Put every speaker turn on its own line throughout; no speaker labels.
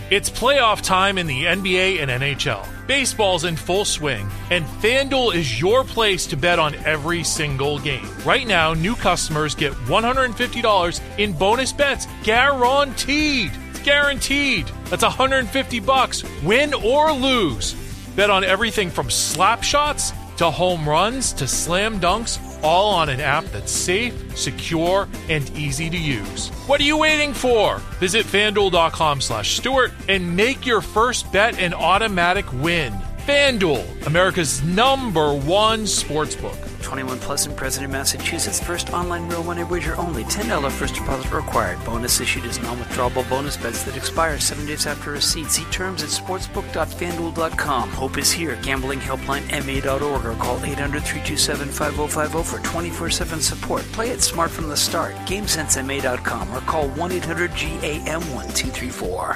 It's playoff time in the NBA and NHL. Baseball's in full swing, and FanDuel is your place to bet on every single game. Right now, new customers get $150 in bonus bets guaranteed. It's guaranteed. That's $150, win or lose. Bet on everything from slap shots to home runs to slam dunks, all on an app that's safe, secure, and easy to use. What are you waiting for? Visit FanDuel.com/Stewart and make your first bet an automatic win. FanDuel, America's #1 sportsbook.
21 plus and present in Massachusetts. First online real money wager only. $10 first deposit required. Bonus issued as non-withdrawable bonus bets that expire 7 days after receipt. See terms at sportsbook.fanduel.com. Hope is here. Gambling helpline ma.org or call 800-327-5050 for 24/7 support. Play it smart from the start. GameSenseMA.com or call 1-800-GAM-1234.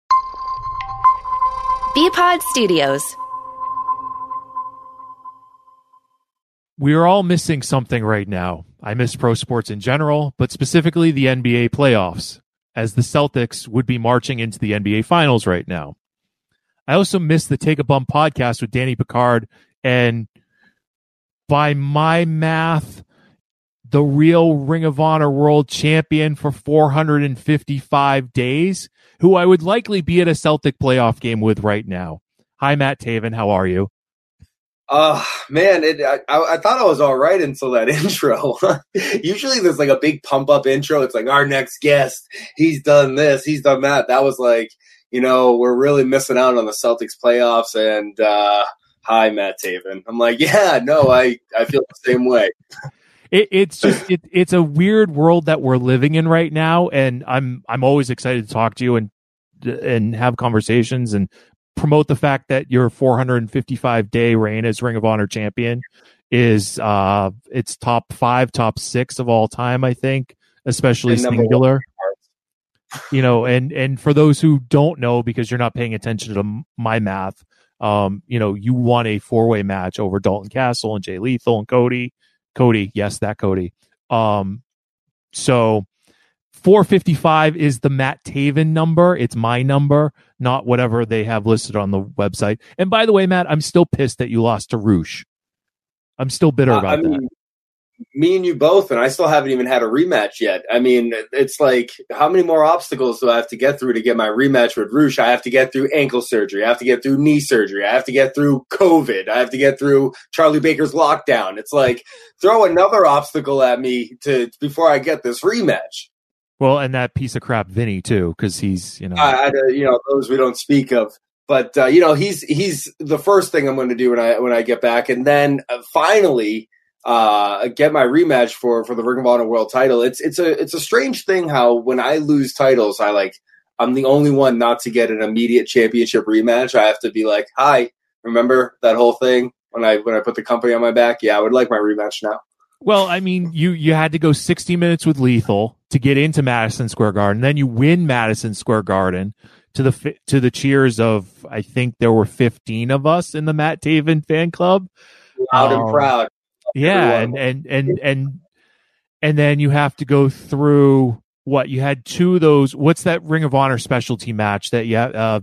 BPod Studios.
We are all missing something right now. I miss pro sports in general, but specifically the NBA playoffs, as the Celtics would be marching into the NBA Finals right now. I also miss the Take a Bump podcast with Danny Picard, and by my math, the real Ring of Honor world champion for 455 days, who I would likely be at a Celtic playoff game with right now. Hi, Matt Taven. How are you?
Man, I thought I was all right until that intro. Usually there's like a big pump up intro. It's like our next guest, he's done this, he's done that. That was like, we're really missing out on the Celtics playoffs. And hi, Matt Taven. I'm like, yeah, no, I feel the same way.
It's a weird world that we're living in right now, and I'm always excited to talk to you and have conversations and promote the fact that your 455-day reign as Ring of Honor champion is it's top 5, top 6 of all time, I think, especially singular. And for those who don't know, because you're not paying attention to my math, you won a 4-way match over Dalton Castle and Jay Lethal and Cody. Yes, that Cody. So 455 is the Matt Taven number. It's my number, not whatever they have listed on the website. And by the way, Matt, I'm still pissed that you lost to Roosh. I'm still bitter about that.
Me and you both, and I still haven't even had a rematch yet. I mean, it's like, how many more obstacles do I have to get through to get my rematch with Roosh? I have to get through ankle surgery. I have to get through knee surgery. I have to get through COVID. I have to get through Charlie Baker's lockdown. It's like, throw another obstacle at me before I get this rematch.
Well, and that piece of crap Vinny too, because he's
those we don't speak of. But he's the first thing I'm going to do when I get back, and then finally get my rematch for the Ring of Honor World Title. It's a strange thing how when I lose titles, I'm the only one not to get an immediate championship rematch. I have to be like, hi, remember that whole thing when I put the company on my back? Yeah, I would like my rematch now.
Well, I mean, you had to go 60 minutes with Lethal to get into Madison Square Garden. Then you win Madison Square Garden to the cheers of, I think there were 15 of us in the Matt Taven fan club.
Loud and proud.
Yeah, and then you have to go through what you had 2 of those. What's that Ring of Honor specialty match that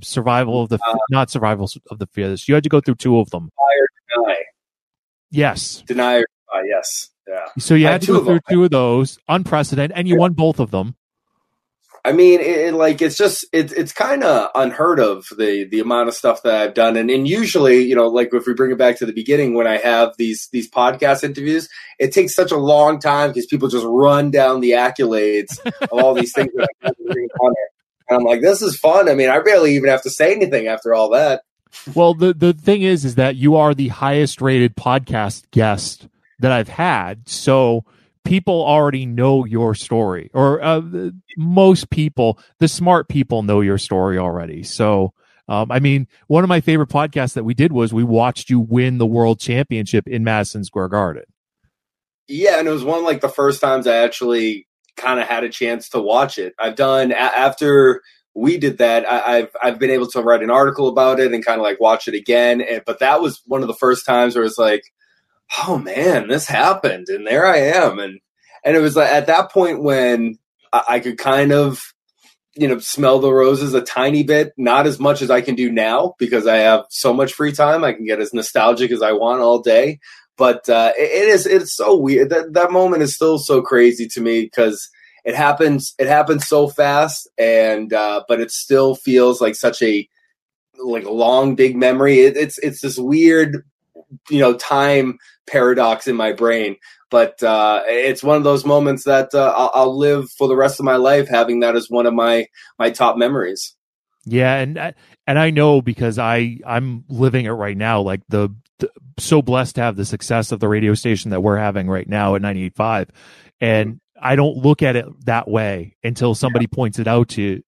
not survival of the fittest? You had to go through 2 of them.
Deny or deny.
Yes.
Deny or deny. Yes. Yeah.
So you had to go through 2 of those, unprecedented, and you won both of them.
I mean, it's kind of unheard of, the amount of stuff that I've done. And usually, like if we bring it back to the beginning, when I have these podcast interviews, it takes such a long time because people just run down the accolades of all these things that I've done. And I'm like, this is fun. I mean, I barely even have to say anything after all that.
Well, the thing is that you are the highest rated podcast guest that I've had. So people already know your story, or most people, the smart people, know your story already. So, I mean, one of my favorite podcasts that we did was we watched you win the world championship in Madison Square Garden.
Yeah, and it was one of the first times I actually kind of had a chance to watch it. I've done after we did that. I've been able to write an article about it and kind of watch it again. But that was one of the first times where it's like, oh man, this happened, and there I am, and it was at that point when I could kind of smell the roses a tiny bit, not as much as I can do now because I have so much free time. I can get as nostalgic as I want all day. But it's so weird. That moment is still so crazy to me because it happens so fast, and but it still feels like such a long, big memory. It's this weird, time paradox in my brain. But it's one of those moments that I'll live for the rest of my life having that as one of my top memories.
Yeah, and I know because I'm living it right now. Like so blessed to have the success of the radio station that we're having right now at 98.5, and I don't look at it that way until somebody points it out to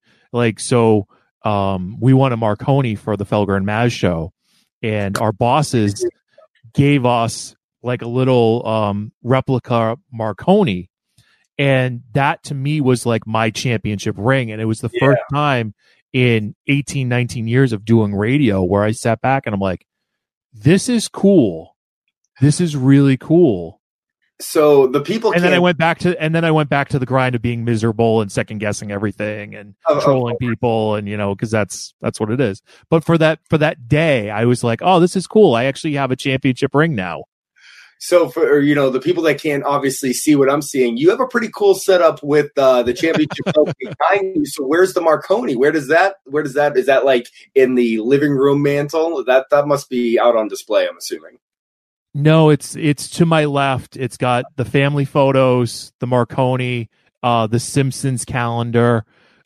we won a Marconi for the Felger and Maz show, and our bosses gave us like a little replica Marconi, and that to me was like my championship ring, and it was the first time in 19 years of doing radio where I sat back and I'm like, this is cool. This is really cool.
So the people
then I went back to the grind of being miserable and second guessing everything and trolling people, and because that's what it is. But for that day, I was like, oh, this is cool. I actually have a championship ring now.
So for the people that can't obviously see what I'm seeing, you have a pretty cool setup with the championship belt behind you. So where's the Marconi? Where does that is that like in the living room mantle? That must be out on display, I'm assuming.
No, it's to my left. It's got the family photos, the Marconi, the Simpsons calendar,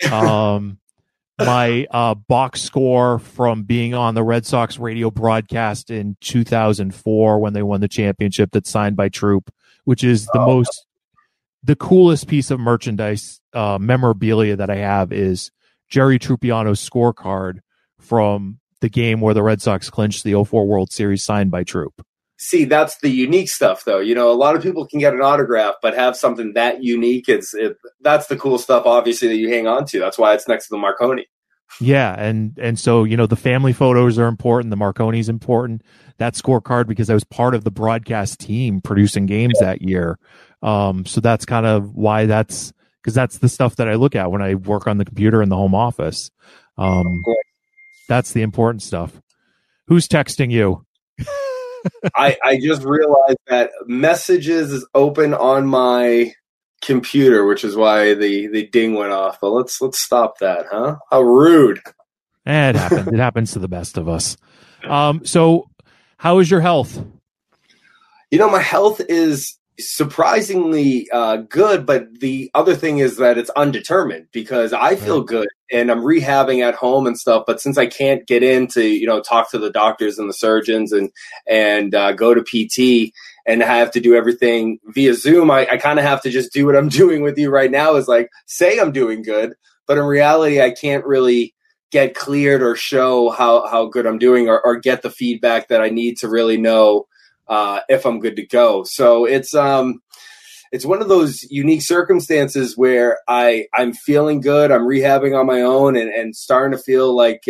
my box score from being on the Red Sox radio broadcast in 2004 when they won the championship that's signed by Troop, which is the coolest piece of merchandise memorabilia that I have is Jerry Trupiano's scorecard from the game where the Red Sox clinched the 04 World Series signed by Troop.
See, that's the unique stuff, though. A lot of people can get an autograph, but have something that unique. That's the cool stuff, obviously, that you hang on to. That's why it's next to the Marconi.
Yeah, and so, the family photos are important. The Marconi's important. That scorecard, because I was part of the broadcast team producing games that year. So that's kind of why because that's the stuff that I look at when I work on the computer in the home office. That's the important stuff. Who's texting you?
I just realized that messages is open on my computer, which is why the ding went off. But let's stop that, huh? How rude.
It happens. It happens to the best of us. So how is your health?
My health is surprisingly good, but the other thing is that it's undetermined because I feel good and I'm rehabbing at home and stuff. But since I can't get in to, talk to the doctors and the surgeons and go to PT and have to do everything via Zoom, I kind of have to just do what I'm doing with you right now is like say I'm doing good. But in reality, I can't really get cleared or show how good I'm doing or get the feedback that I need to really know if I'm good to go. So it's one of those unique circumstances where I'm feeling good. I'm rehabbing on my own and starting to feel like,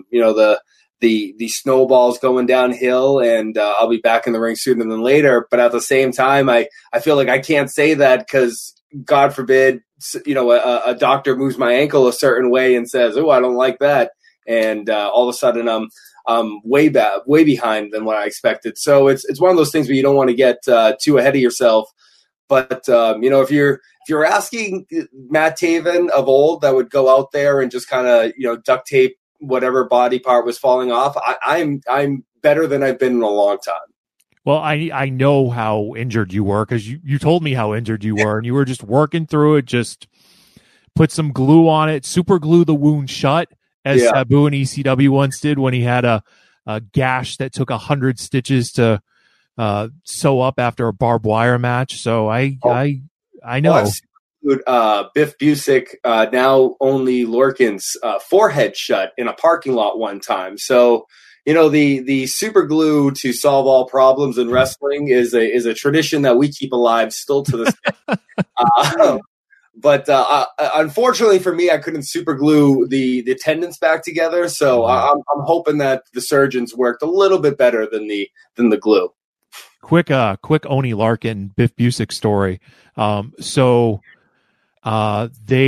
the snowball's going downhill and I'll be back in the ring sooner than later. But at the same time, I feel like I can't say that because God forbid, a doctor moves my ankle a certain way and says, oh, I don't like that. And all of a sudden I'm way behind than what I expected. So it's one of those things where you don't want to get too ahead of yourself. But if you're asking Matt Taven of old that would go out there and just kind of duct tape whatever body part was falling off, I'm better than I've been in a long time.
Well, I know how injured you were because you told me how injured you were, and you were just working through it. Just put some glue on it, super glue the wound shut, as Sabu and ECW once did when he had a gash that took 100 stitches to sew up after a barbed wire match. So I know.
Biff Busick, now only Lorcan's forehead shut in a parking lot one time. So, the super glue to solve all problems in wrestling is a tradition that we keep alive still to this day. But unfortunately for me, I couldn't super glue the tendons back together. So I'm hoping that the surgeons worked a little bit better than the glue.
Quick Oney Larkin, Biff Busick story. So they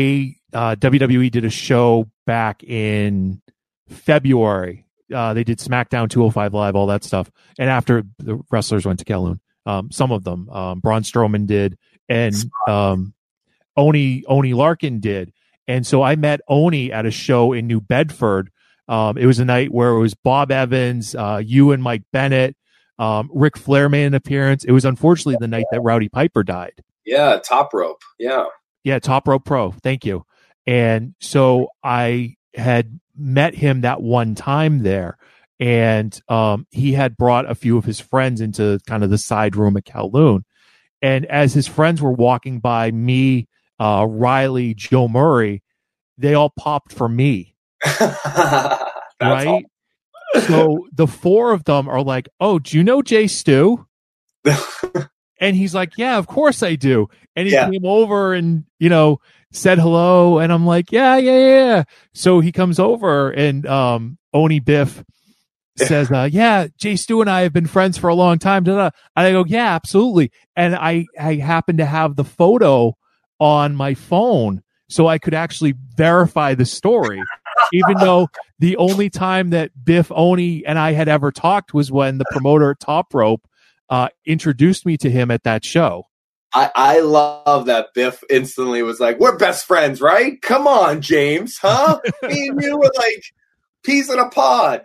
WWE did a show back in February. They did SmackDown 205 Live, all that stuff. And after the wrestlers went to Kowloon, some of them, Braun Strowman did, and Oni Larkin did. And so I met Oni at a show in New Bedford. It was a night where it was Bob Evans, you and Mike Bennett, Ric Flair made an appearance. It was unfortunately the night that Rowdy Piper died.
Yeah, Top Rope. Yeah,
Top Rope Pro. Thank you. And so I had met him that one time there, and he had brought a few of his friends into kind of the side room at Kowloon. And as his friends were walking by me, Riley, Joe Murray, they all popped for me. Right?
Awesome.
So the four of them are like, "Oh, do you know Jay Stu?" And he's like, "Yeah, of course I do." And he came over and, said hello. And I'm like, yeah. So he comes over and Oni Biff says, yeah, Jay Stu and I have been friends for a long time. And I go, yeah, absolutely. And I happen to have the photo on my phone so I could actually verify the story, even though the only time that Biff, Oni, and I had ever talked was when the promoter at Top Rope introduced me to him at that show.
I love that Biff instantly was like, "We're best friends, right? Come on, James, huh? Me and you were like peas in a pod."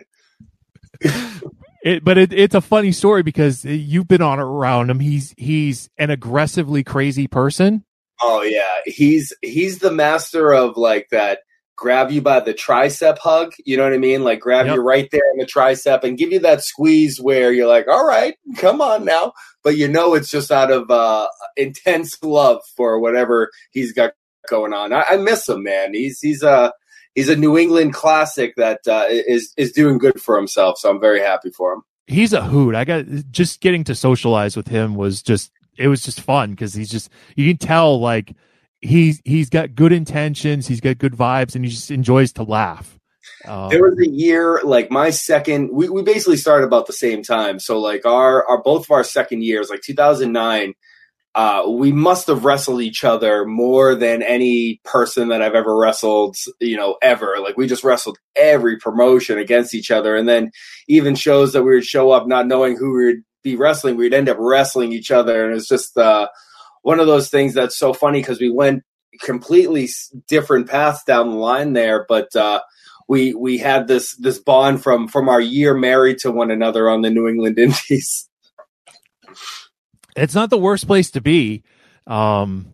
It's a funny story because you've been on around him. He's an aggressively crazy person.
Oh yeah, he's the master of like that. Grab you by the tricep hug, you know what I mean? Like grab you right there in the tricep and give you that squeeze where you're like, all right, come on now. But it's just out of intense love for whatever he's got going on. I miss him, man. He's a New England classic that is doing good for himself. So I'm very happy for him.
He's a hoot. Just getting to socialize with him was just fun because you can tell like, he's got good intentions, he's got good vibes, and he just enjoys to laugh.
There was a year, like my second, we basically started about the same time. So like our both of our second years, like 2009, we must have wrestled each other more than any person that I've ever wrestled, ever. Like we just wrestled every promotion against each other. And then even shows that we would show up not knowing who we would be wrestling, we'd end up wrestling each other. And it's just, one of those things that's so funny because we went completely different paths down the line there, but we had this bond from our year married to one another on the New England Indies.
It's not the worst place to be. You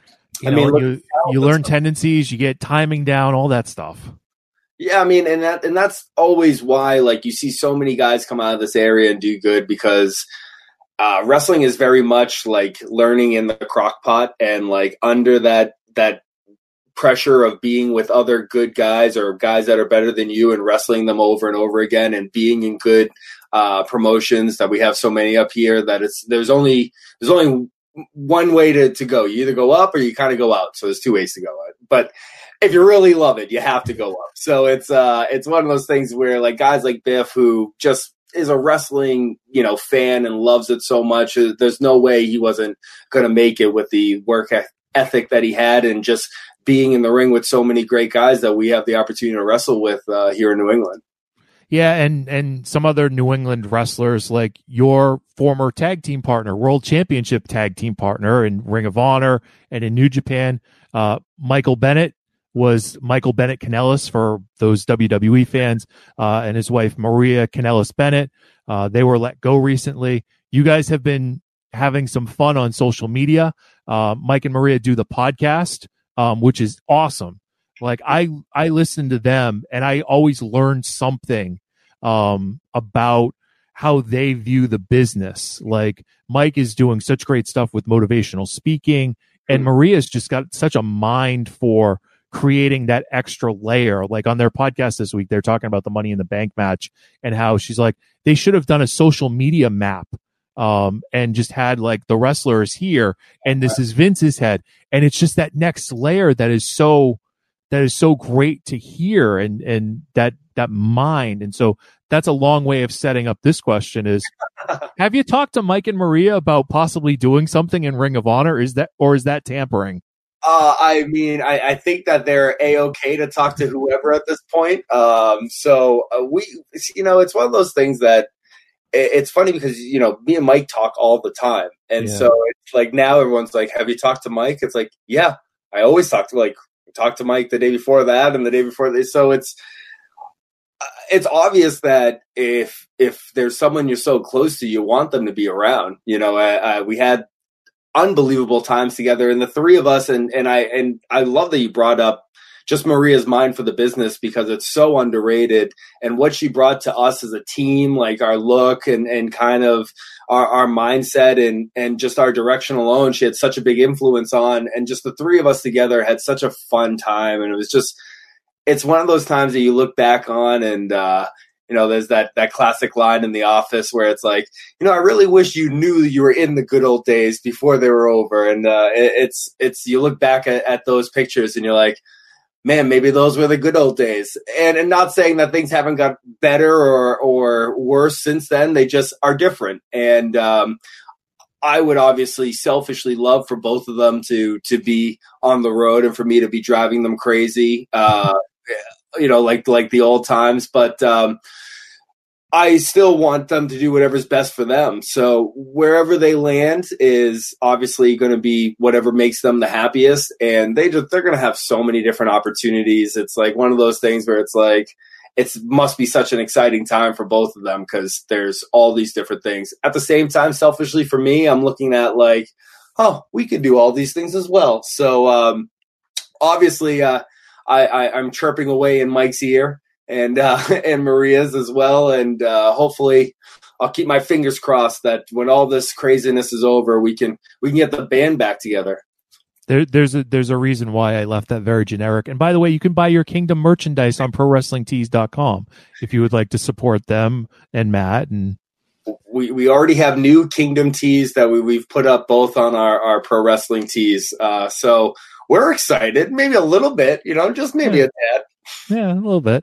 learn tendencies, you get timing down, all that stuff.
Yeah, I mean, and that's always why like you see so many guys come out of this area and do good because wrestling is very much like learning in the crock pot and like under that pressure of being with other good guys or guys that are better than you and wrestling them over and over again and being in good promotions that we have so many up here that there's only one way to go. You either go up or you kind of go out. So there's two ways to go. But if you really love it, you have to go up. So it's one of those things where like guys like Biff who just is a wrestling, fan and loves it so much. There's no way he wasn't going to make it with the work ethic that he had and just being in the ring with so many great guys that we have the opportunity to wrestle with here in New England.
Yeah. And some other New England wrestlers like your former tag team partner, world championship tag team partner in Ring of Honor and in New Japan, Michael Bennett was Michael Bennett Kanellis for those WWE fans, and his wife Maria Kanellis Bennett. They were let go recently. You guys have been having some fun on social media. Mike and Maria do the podcast, which is awesome. Like I listen to them and I always learn something about how they view the business. Like Mike is doing such great stuff with motivational speaking, and Maria's just got such a mind for creating that extra layer. Like on their podcast this week, they're talking about the Money in the Bank match and how she's like, they should have done a social media map and just had like the wrestlers here and this is Vince's head. And it's just that next layer that is so great to hear and that mind. And so that's a long way of setting up this question is, have you talked to Mike and Maria about possibly doing something in Ring of Honor? Is that tampering?
I mean, I think that they're A-okay to talk to whoever at this point. So it's one of those things that it's funny because, me and Mike talk all the time. And so it's like now everyone's like, have you talked to Mike? It's like, yeah, I always talk to Mike the day before that and the day before this. So it's obvious that if there's someone you're so close to, you want them to be around. We had unbelievable times together, and the three of us, and I love that you brought up just Maria's mind for the business, because it's so underrated, and what she brought to us as a team, like our look and kind of our mindset and just our direction alone, she had such a big influence on, and just the three of us together had such a fun time. And it's one of those times that you look back on, and there's that classic line in The Office where it's like, I really wish you knew you were in the good old days before they were over. And it's you look back at those pictures and you're like, man, maybe those were the good old days. And not saying that things haven't got better or worse since then. They just are different. And I would obviously selfishly love for both of them to be on the road and for me to be driving them crazy, like the old times. But I still want them to do whatever's best for them. So wherever they land is obviously going to be whatever makes them the happiest. And they're going to have so many different opportunities. It's like one of those things where it's like, it must be such an exciting time for both of them because there's all these different things. At the same time, selfishly for me, I'm looking at like, oh, we could do all these things as well. So obviously I'm chirping away in Mike's ear and Maria's as well. And hopefully I'll keep my fingers crossed that when all this craziness is over, we can get the band back together.
There's a reason why I left that very generic. And by the way, you can buy your Kingdom merchandise on ProWrestlingTees.com if you would like to support them and Matt. And
we already have new Kingdom tees that we've put up both on our Pro Wrestling Tees. So we're excited, maybe a little bit, just maybe a tad.
Yeah, a little bit.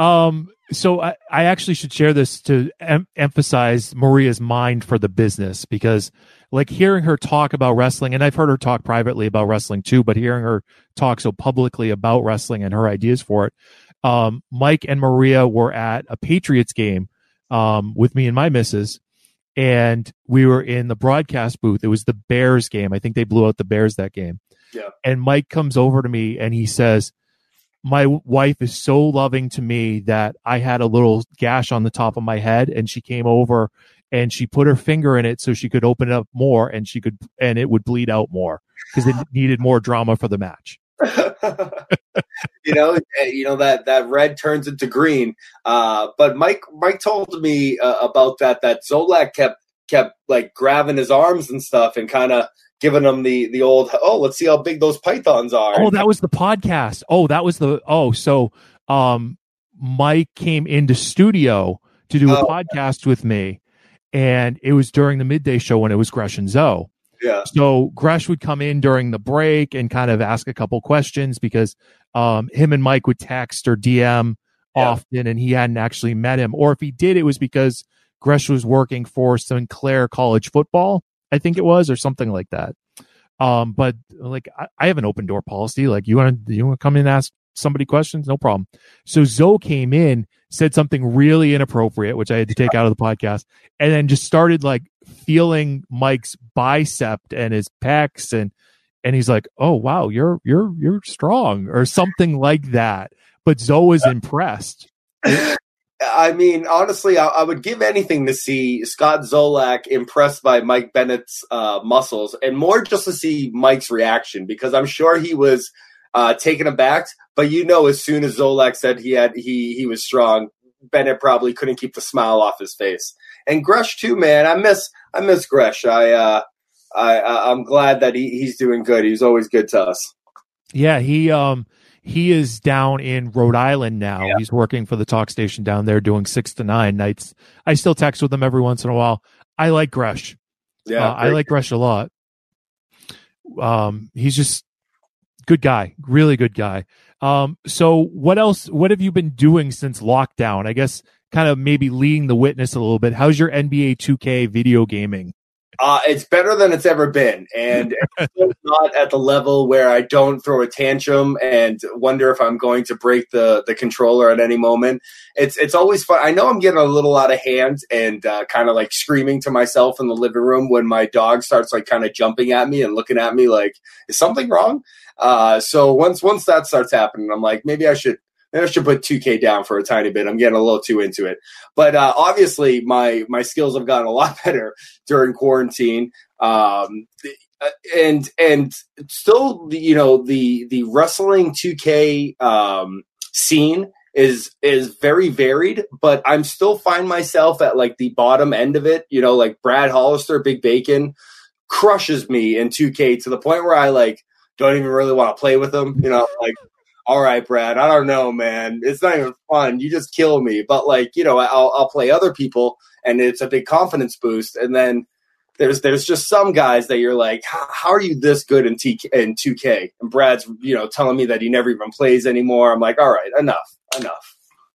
So I actually should share this to emphasize Maria's mind for the business, because like hearing her talk about wrestling, and I've heard her talk privately about wrestling too, but hearing her talk so publicly about wrestling and her ideas for it. Mike and Maria were at a Patriots game with me and my missus, and we were in the broadcast booth. It was the Bears game. I think they blew out the Bears that game.
Yeah.
And Mike comes over to me and he says, my wife is so loving to me that I had a little gash on the top of my head, and she came over and she put her finger in it so she could open it up more, and it would bleed out more because it needed more drama for the match.
That red turns into green. But Mike told me about that Zolak kept like grabbing his arms and stuff and kind of giving him the old, let's see how big those pythons are.
Oh, that was the podcast. So Mike came into studio to do a podcast with me, and it was during the midday show when it was Gresh and Zoe.
Yeah.
So Gresh would come in during the break and kind of ask a couple questions because him and Mike would text or DM often, and he hadn't actually met him. Or if he did, it was because Gresh was working for Sinclair College Football, I think it was, or something like that. But like I have an open door policy. Like you want to come in and ask somebody questions? No problem. So Zoe came in, said something really inappropriate, which I had to take out of the podcast, and then just started like feeling Mike's bicep and his pecs, and he's like, "Oh wow, you're strong," or something like that. But Zoe was impressed.
I mean, honestly, I would give anything to see Scott Zolak impressed by Mike Bennett's muscles, and more just to see Mike's reaction, because I'm sure he was taken aback. But as soon as Zolak said he was strong, Bennett probably couldn't keep the smile off his face. And Gresh too, man. I miss Gresh. I'm glad that he's doing good. He's always good to us.
Yeah, he is down in Rhode Island now. Yeah. He's working for the talk station down there doing 6 to 9 nights. I still text with him every once in a while. I like Gresh.
Yeah,
I like Gresh a lot. He's just good guy, really good guy. So what else? What have you been doing since lockdown? I guess kind of maybe leading the witness a little bit. How's your NBA 2K video gaming?
It's better than it's ever been, and it's still not at the level where I don't throw a tantrum and wonder if I'm going to break the controller at any moment. It's always fun. I know I'm getting a little out of hand and kind of like screaming to myself in the living room when my dog starts like kind of jumping at me and looking at me like, is something wrong? So once that starts happening, I'm like, maybe I should put 2K down for a tiny bit. I'm getting a little too into it. But obviously, my skills have gotten a lot better during quarantine. And still, you know, the wrestling 2K scene is very varied, but I'm still find myself at like the bottom end of it. You know, like Brad Hollister, Big Bacon, crushes me in 2K to the point where I like don't even really want to play with him. You know, like, all right, Brad, I don't know, man. It's not even fun. You just kill me. But, like, you know, I'll play other people, and it's a big confidence boost. And then there's just some guys that you're like, how are you this good in 2K? And Brad's, you know, telling me that he never even plays anymore. I'm like, all right, enough.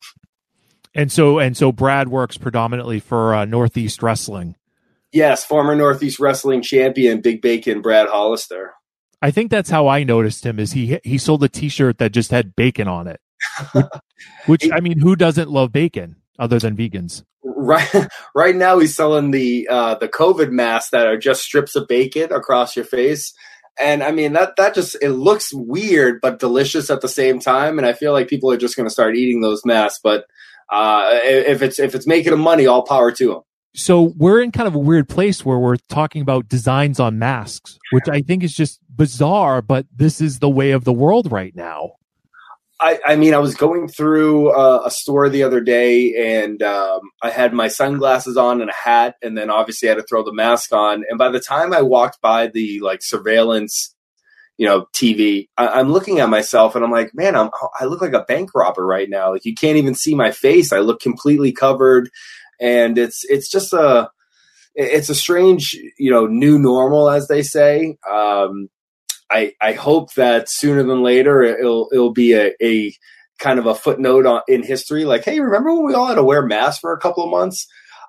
And so Brad works predominantly for Northeast Wrestling. Yes,
former Northeast Wrestling champion, Big Bacon, Brad Hollister.
I think that's how I noticed him. Is he sold a T-shirt that just had bacon on it, which I mean, who doesn't love bacon other than vegans?
Right now, he's selling the COVID masks that are just strips of bacon across your face, and I mean that just it looks weird but delicious at the same time. And I feel like people are just going to start eating those masks. But if it's making them money, all power to them.
So we're in kind of a weird place where we're talking about designs on masks, which I think is just bizarre, but this is the way of the world right now.
I mean, I was going through a store the other day, and I had my sunglasses on and a hat, and then obviously I had to throw the mask on. And by the time I walked by the like surveillance, you know, TV, I'm looking at myself and I'm like, man, I look like a bank robber right now. Like, you can't even see my face. I look completely covered. And it's just a strange, you know, new normal, as they say. I hope that sooner than later it'll be a kind of a footnote in history, like, hey, remember when we all had to wear masks for a couple of months?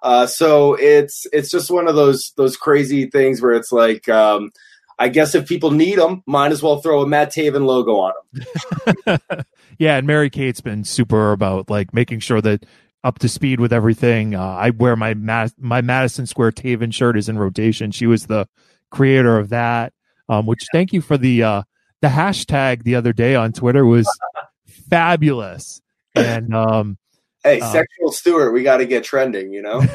So it's just one of those crazy things where it's like, I guess if people need them, might as well throw a Matt Taven logo on them.
Yeah, and Mary Kate's been super about like making sure that up to speed with everything. I wear my Madison Square Taven shirt is in rotation. She was the creator of that. Which thank you for the hashtag the other day on Twitter was fabulous. And
hey, Sexual Stewart, we got to get trending, you know.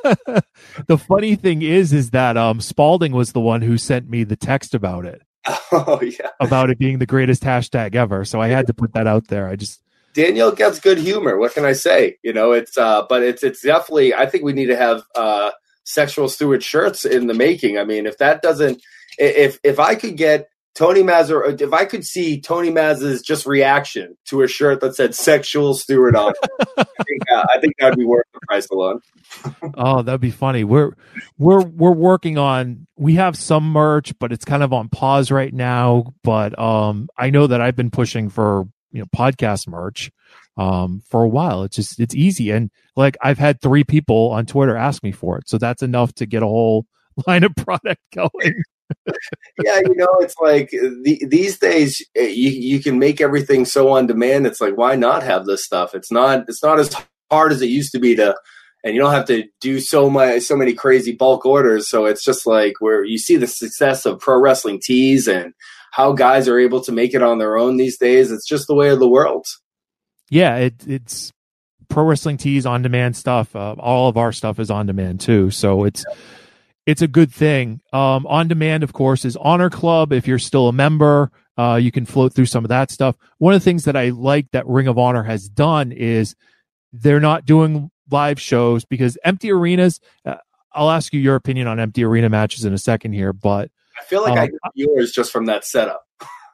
The funny thing is that Spalding was the one who sent me the text about it.
Oh yeah,
about it being the greatest hashtag ever. So I had to put that out there.
Danielle gets good humor. What can I say? You know, but it's definitely, I think we need to have Sexual Stewart shirts in the making. I mean, if that doesn't, if I could get Tony Maz, or if I could see Tony Maz's just reaction to a shirt that said Sexual Stewart on it, I think that'd be worth the price alone.
Oh, that'd be funny. We're working on, we have some merch, but it's kind of on pause right now. But I know that I've been pushing for, you know, podcast merch for a while. It's easy. And like, I've had 3 people on Twitter ask me for it. So that's enough to get a whole line of product going.
Yeah, you know, it's like these days you can make everything so on demand. It's like, why not have this stuff? It's not as hard as it used to be and you don't have to do so many crazy bulk orders. So it's just like where you see the success of Pro Wrestling Tees and how guys are able to make it on their own these days. It's just the way of the world.
Yeah, it's Pro Wrestling Tees on demand stuff. All of our stuff is on demand too. So it's a good thing. On demand, of course, is Honor Club. If you're still a member, you can float through some of that stuff. One of the things that I like that Ring of Honor has done is they're not doing live shows because empty arenas. I'll ask you your opinion on empty arena matches in a second here, but
I feel like I got yours just from that setup.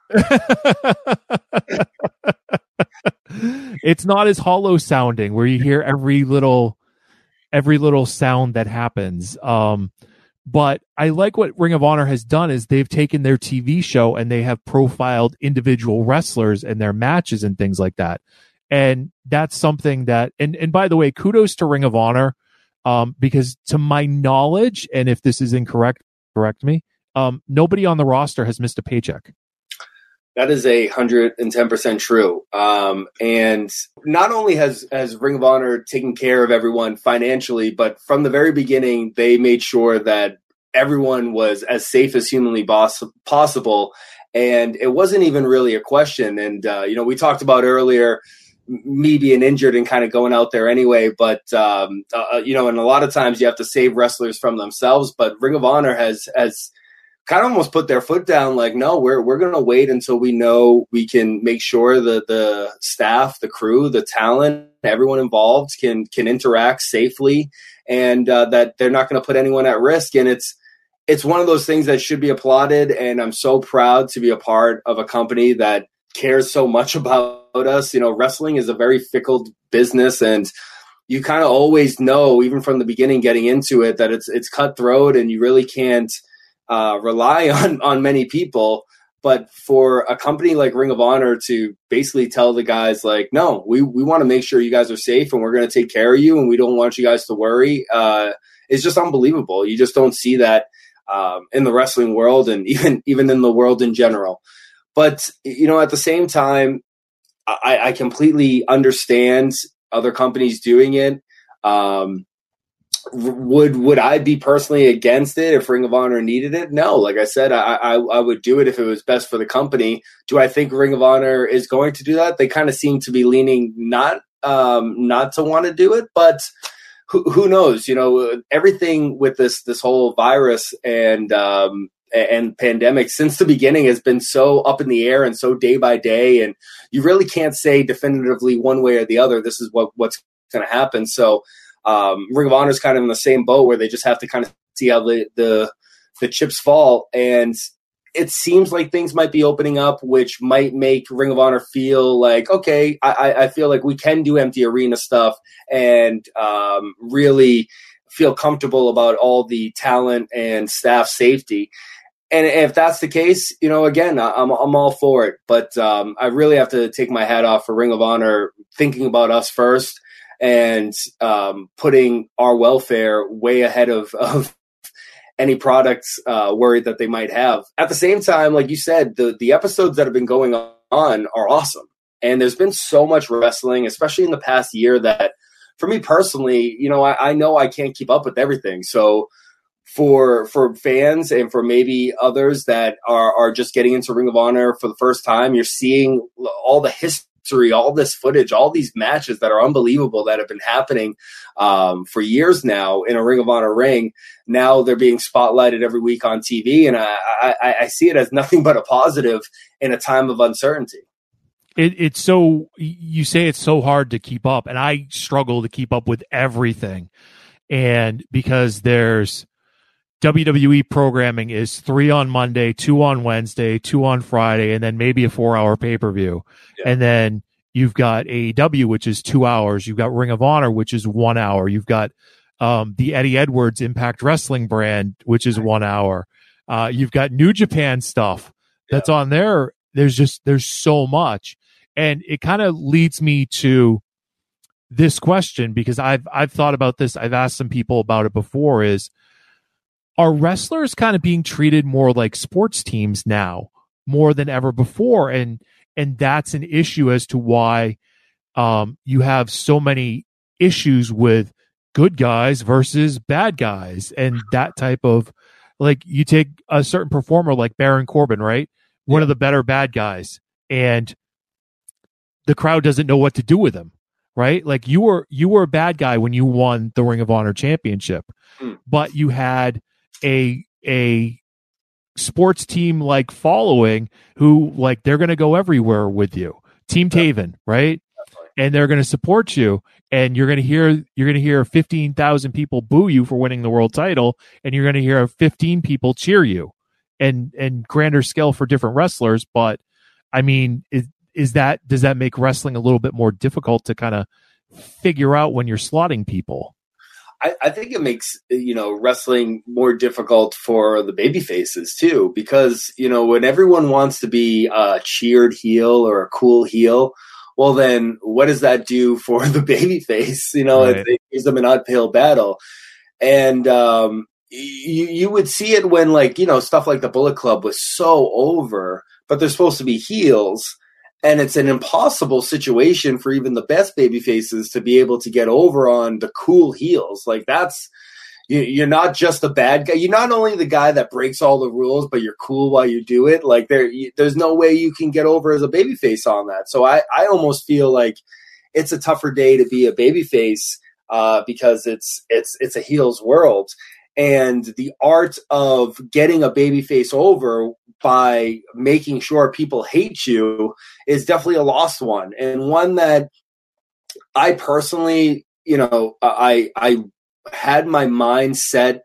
It's not as hollow sounding where you hear every little sound that happens. But I like what Ring of Honor has done is they've taken their TV show and they have profiled individual wrestlers and their matches and things like that. And that's something that, and by the way, kudos to Ring of Honor. Because to my knowledge, and if this is incorrect, correct me, nobody on the roster has missed a paycheck.
That is 110% true. And not only has Ring of Honor taken care of everyone financially, but from the very beginning, they made sure that everyone was as safe as humanly possible. And it wasn't even really a question. And, we talked about earlier me being injured and kind of going out there anyway. But, and a lot of times you have to save wrestlers from themselves. But Ring of Honor has kind of almost put their foot down, like, no, we're going to wait until we know we can make sure that the staff, the crew, the talent, everyone involved can interact safely, and that they're not going to put anyone at risk. And it's one of those things that should be applauded. And I'm so proud to be a part of a company that cares so much about us. Wrestling is a very fickle business, and you kind of always know, even from the beginning getting into it, that it's cutthroat and you really can't rely on many people. But for a company like Ring of Honor to basically tell the guys, like, no, we want to make sure you guys are safe and we're going to take care of you and we don't want you guys to worry, it's just unbelievable. You just don't see that in the wrestling world, and even in the world in general. But, at the same time, I completely understand other companies doing it. Would I be personally against it if Ring of Honor needed it? No. Like I said, I would do it if it was best for the company. Do I think Ring of Honor is going to do that? They kind of seem to be leaning not to want to do it, but who knows? Everything with this whole virus and pandemic since the beginning has been so up in the air and so day by day, and you really can't say definitively one way or the other, this is what's going to happen. So Ring of Honor is kind of in the same boat where they just have to kind of see how the chips fall. And it seems like things might be opening up, which might make Ring of Honor feel like, okay, I feel like we can do empty arena stuff and really feel comfortable about all the talent and staff safety. And if that's the case, again, I'm all for it. But I really have to take my hat off for Ring of Honor thinking about us first and putting our welfare way ahead of any products worried that they might have. At the same time, like you said, the episodes that have been going on are awesome. And there's been so much wrestling, especially in the past year, that for me personally, I know I can't keep up with everything. So for fans and for maybe others that are just getting into Ring of Honor for the first time, you're seeing all the history, all this footage, all these matches that are unbelievable that have been happening for years now in a Ring of Honor ring. Now they're being spotlighted every week on TV, and I see it as nothing but a positive in a time of uncertainty.
It's so, you say it's so hard to keep up, and I struggle to keep up with everything. And because there's WWE programming is 3 on Monday, 2 on Wednesday, 2 on Friday, and then maybe a 4-hour pay-per-view. Yeah. And then you've got AEW, which is 2 hours. You've got Ring of Honor, which is 1 hour. You've got the Eddie Edwards Impact Wrestling brand, which is 1 hour. You've got New Japan stuff that's on there. There's so much. And it kind of leads me to this question, because I've thought about this. I've asked some people about it before, is, are wrestlers kind of being treated more like sports teams now, more than ever before? And that's an issue as to why you have so many issues with good guys versus bad guys, and that type of, like, you take a certain performer like Baron Corbin, right? One of the better bad guys, and the crowd doesn't know what to do with him, right? Like, you were a bad guy when you won the Ring of Honor championship, but you had a sports team like following who, like, they're going to go everywhere with you. Team Taven, right? Definitely. And they're going to support you, and you're going to hear 15,000 people boo you for winning the world title, and you're going to hear 15 people cheer you, and grander scale for different wrestlers. But I mean, does that make wrestling a little bit more difficult to kind of figure out when you're slotting people?
I think it makes, wrestling more difficult for the baby faces too, because, when everyone wants to be a cheered heel or a cool heel, well, then what does that do for the babyface?
Right.
It gives them an uphill battle. And you would see it when, like, stuff like the Bullet Club was so over, but they're supposed to be heels. And it's an impossible situation for even the best baby faces to be able to get over on the cool heels. Like, you're not just a bad guy. You're not only the guy that breaks all the rules, but you're cool while you do it. Like, there's no way you can get over as a baby face on that. So I almost feel like it's a tougher day to be a baby face because it's a heel's world. And the art of getting a babyface over by making sure people hate you is definitely a lost one, and one that I personally, I had my mind set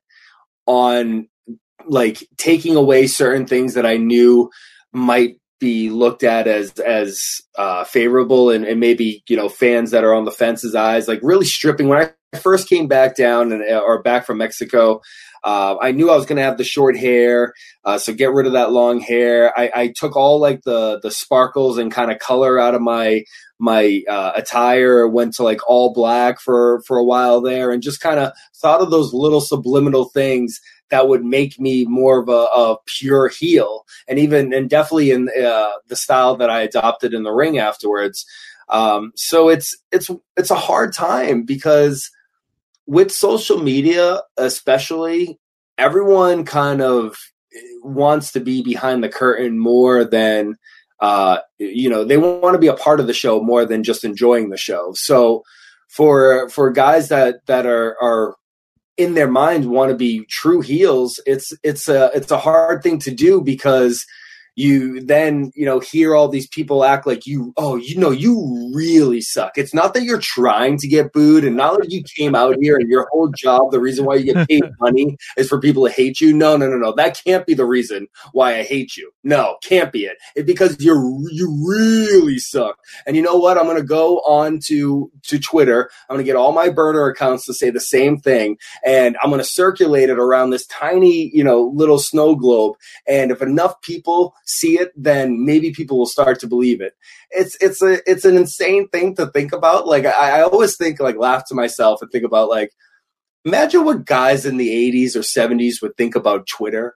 on, like, taking away certain things that I knew might be looked at as favorable, and maybe, fans that are on the fence's eyes, like really stripping. When I first came back down or back from Mexico, I knew I was going to have the short hair, so get rid of that long hair. I took all, like, the sparkles and kind of color out of my attire, went to, like, all black for a while there, and just kind of thought of those little subliminal things that would make me more of a pure heel, and definitely in the style that I adopted in the ring afterwards. So it's a hard time because with social media, especially, everyone kind of wants to be behind the curtain more than, they want to be a part of the show more than just enjoying the show. So for guys that are in their mind want to be true heels, it's a hard thing to do, because you then, hear all these people act like you really suck. It's not that you're trying to get booed, and not that you came out here and your whole job, the reason why you get paid money is for people to hate you. No. That can't be the reason why I hate you. No, can't be it. It's because you really suck. And you know what? I'm going to go on to Twitter. I'm going to get all my burner accounts to say the same thing. And I'm going to circulate it around this tiny, little snow globe. And if enough people see it, then maybe people will start to believe it. It's an insane thing to think about. Like, I always think, like, laugh to myself and think about, like, imagine what guys in the 80s or 70s would think about Twitter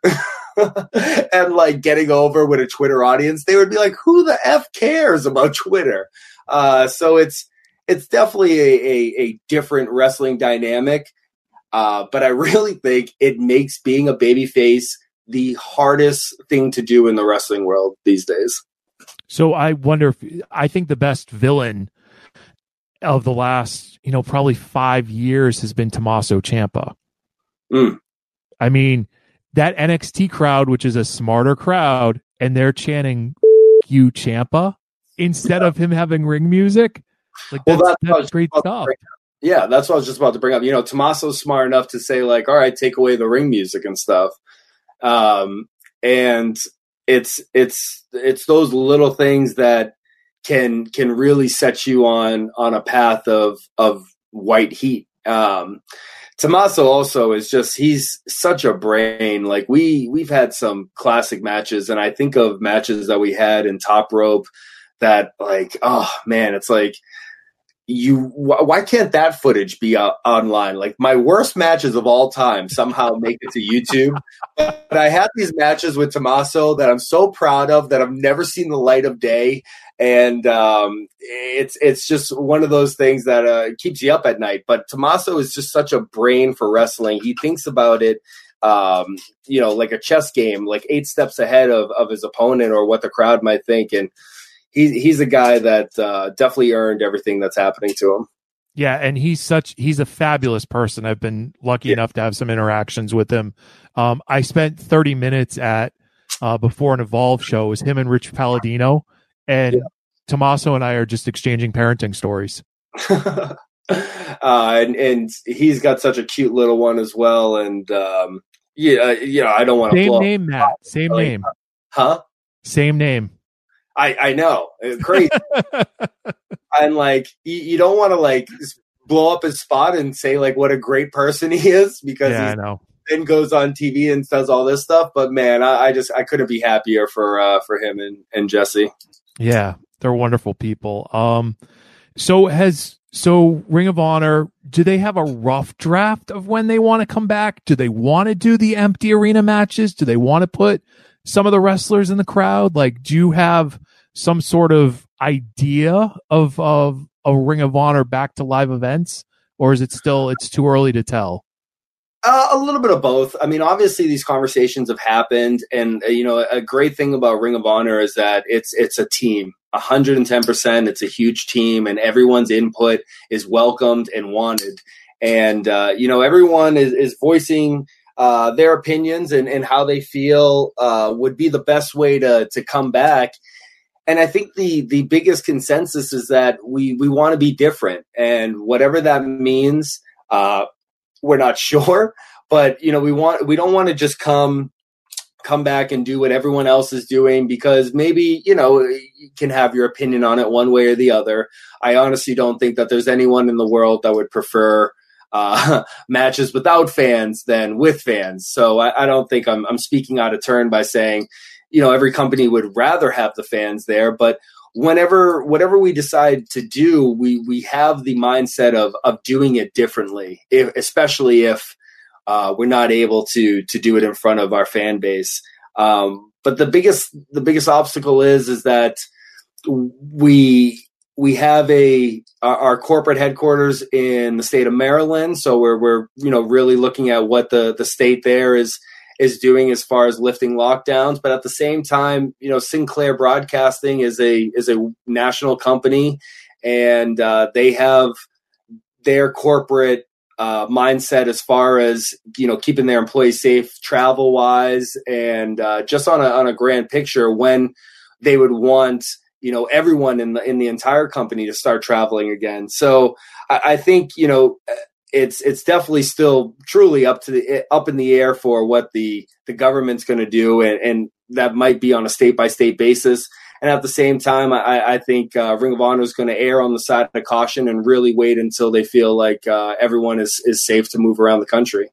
and, like, getting over with a Twitter audience. They would be like, who the F cares about Twitter? So it's definitely a different wrestling dynamic. But I really think it makes being a babyface the hardest thing to do in the wrestling world these days.
So I wonder I think the best villain of the last, probably 5 years has been Tommaso Ciampa. I mean, that NXT crowd, which is a smarter crowd, and they're chanting "you Ciampa" instead of him having ring music. Like, that's great stuff.
Yeah, that's what I was just about to bring up. Tommaso's smart enough to say, like, all right, take away the ring music and stuff. And it's those little things that can really set you on a path of white heat. Tommaso also is he's such a brain. Like, we've had some classic matches, and I think of matches that we had in Top Rope that, like, oh man, it's like, why can't that footage be online? Like, my worst matches of all time somehow make it to YouTube. But I have these matches with Tommaso that I'm so proud of that I've never seen the light of day. And it's just one of those things that keeps you up at night. But Tommaso is just such a brain for wrestling. He thinks about it, like a chess game, like 8 steps ahead of his opponent or what the crowd might think. And he's a guy that definitely earned everything that's happening to him.
Yeah, and he's a fabulous person. I've been lucky enough to have some interactions with him. I spent 30 minutes at before an Evolve show. It was him and Rich Palladino, and Tommaso and I are just exchanging parenting stories.
And he's got such a cute little one as well. And I don't want to
same name, Matt. Same name.
Huh?
Same name.
I know. It's crazy. And, like, you don't want to, like, blow up his spot and say, like, what a great person he is, because
I know.
Then goes on TV and does all this stuff. But man, I couldn't be happier for him and Jesse.
Yeah. They're wonderful people. So Ring of Honor, do they have a rough draft of when they want to come back? Do they want to do the empty arena matches? Do they want to put some of the wrestlers in the crowd? Like, do you have some sort of idea of a Ring of Honor back to live events, or is it still, it's too early to tell?
A little bit of both. I mean, obviously these conversations have happened, and a great thing about Ring of Honor is that it's a team. 110%. It's a huge team, and everyone's input is welcomed and wanted. And everyone is voicing their opinions and how they feel would be the best way to come back. And I think the biggest consensus is that we want to be different, and whatever that means, we're not sure. But we don't want to just come back and do what everyone else is doing, because maybe you can have your opinion on it one way or the other. I honestly don't think that there's anyone in the world that would prefer matches without fans than with fans. So I don't think I'm speaking out of turn by saying every company would rather have the fans there. But whatever we decide to do, we have the mindset of doing it differently, especially if we're not able to do it in front of our fan base. But the biggest obstacle is that we have our corporate headquarters in the state of Maryland. So we're really looking at what the state there is doing as far as lifting lockdowns. But at the same time, Sinclair Broadcasting is a national company, and they have their corporate mindset as far as keeping their employees safe travel wise, and just on a grand picture, when they would want everyone in the entire company to start traveling again. So I think it's definitely still truly up in the air for what the government's going to do, and that might be on a state by state basis. And at the same time, I think Ring of Honor is going to err on the side of caution and really wait until they feel like everyone is safe to move around the country.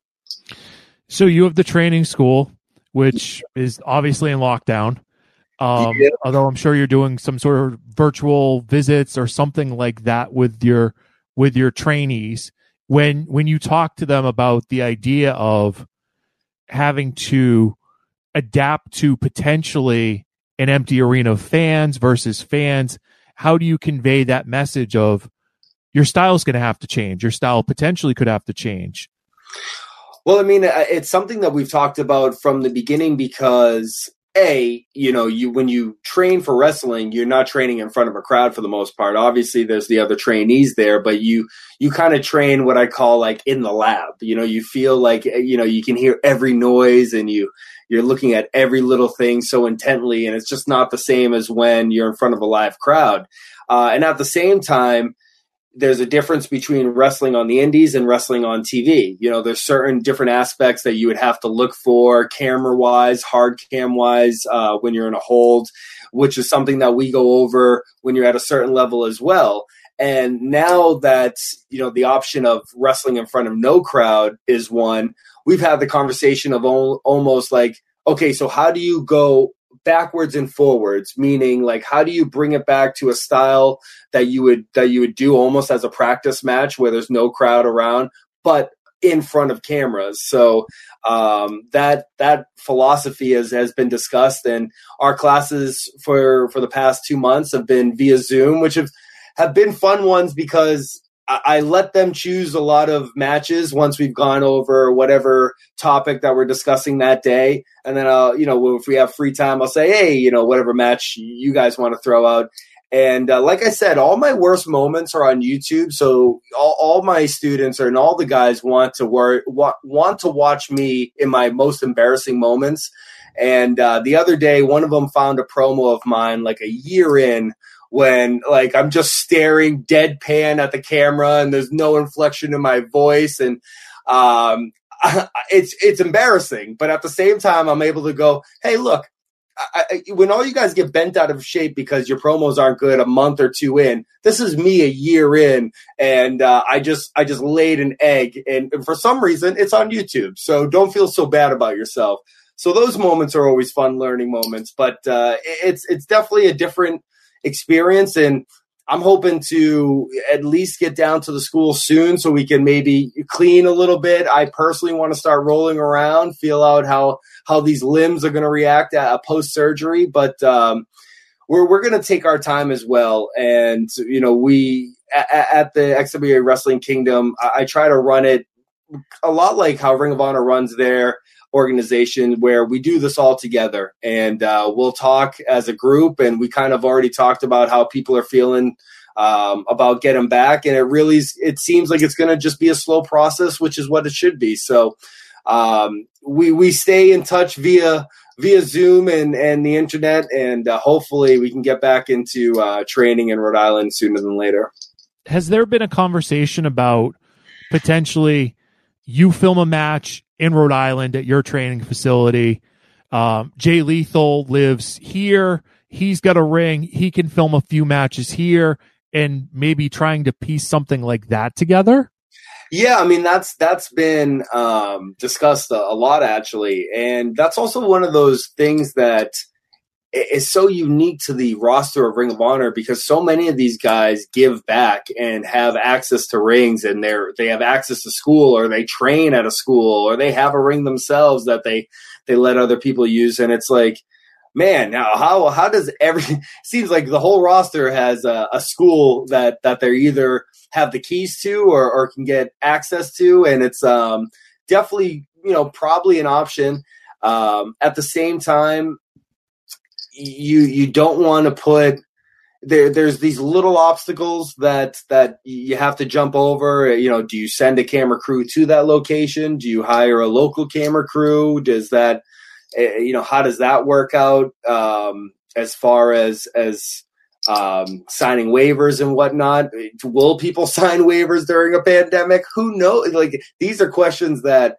So you have the training school, which is obviously in lockdown. Although I'm sure you're doing some sort of virtual visits or something like that with your trainees. When you talk to them about the idea of having to adapt to potentially an empty arena of fans versus fans, how do you convey that message of your style is going to have to change? Your style potentially could have to change. Well, I mean, it's something that we've talked about from the beginning, because when you train for wrestling, you're not training in front of a crowd for the most part. Obviously, there's the other trainees there, but you kind of train what I call like in the lab. You feel like you can hear every noise, and you're looking at every little thing so intently, and it's just not the same as when you're in front of a live crowd. And at the same time, there's a difference between wrestling on the indies and wrestling on TV. There's certain different aspects that you would have to look for camera-wise, hard cam-wise, when you're in a hold, which is something that we go over when you're at a certain level as well. And now that, the option of wrestling in front of no crowd is one, we've had the conversation of almost like, okay, so how do you go backwards and forwards? Meaning, like, how do you bring it back to a style that you would do almost as a practice match where there's no crowd around, but in front of cameras? So that philosophy has been discussed, and our classes for the past 2 months have been via Zoom, which have been fun ones, because I let them choose a lot of matches once we've gone over whatever topic that we're discussing that day. And then if we have free time, I'll say, hey, whatever match you guys want to throw out. And like I said, all my worst moments are on YouTube. So all my students and all the guys want to watch me in my most embarrassing moments. And the other day, one of them found a promo of mine like a year in, when like I'm just staring deadpan at the camera and there's no inflection in my voice, and it's embarrassing. But at the same time, I'm able to go, hey, look, when all you guys get bent out of shape because your promos aren't good a month or two in, this is me a year in, and I just laid an egg, and for some reason it's on YouTube. So don't feel so bad about yourself. So those moments are always fun learning moments, but it's definitely a different experience. And I'm hoping to at least get down to the school soon so we can maybe clean a little bit. I personally want to start rolling around, feel out how these limbs are going to react at post-surgery. But we're going to take our time as well. And, we at the XWA Wrestling Kingdom, I try to run it a lot like how Ring of Honor runs their organization, where we do this all together, and we'll talk as a group. And we kind of already talked about how people are feeling about getting back, and it seems like it's going to just be a slow process, which is what it should be. So we stay in touch via Zoom and the internet, and hopefully we can get back into training in Rhode Island sooner than later.
Has there been a conversation about potentially you film a match in Rhode Island at your training facility? Jay Lethal lives here. He's got a ring. He can film a few matches here, and maybe trying to piece something like that together?
Yeah, I mean, that's been discussed a lot, actually. And that's also one of those things that is so unique to the roster of Ring of Honor, because so many of these guys give back and have access to rings, and they have access to school, or they train at a school, or they have a ring themselves that they let other people use. And it's like, man, now how does seems like the whole roster has a school that they either have the keys to or can get access to. And it's definitely, probably an option. At the same time, you don't want to put there's these little obstacles that you have to jump over. Do you send a camera crew to that location? Do you hire a local camera crew? Does that, how does that work out as far as signing waivers and whatnot? Will people sign waivers during a pandemic? Who knows? Like, these are questions that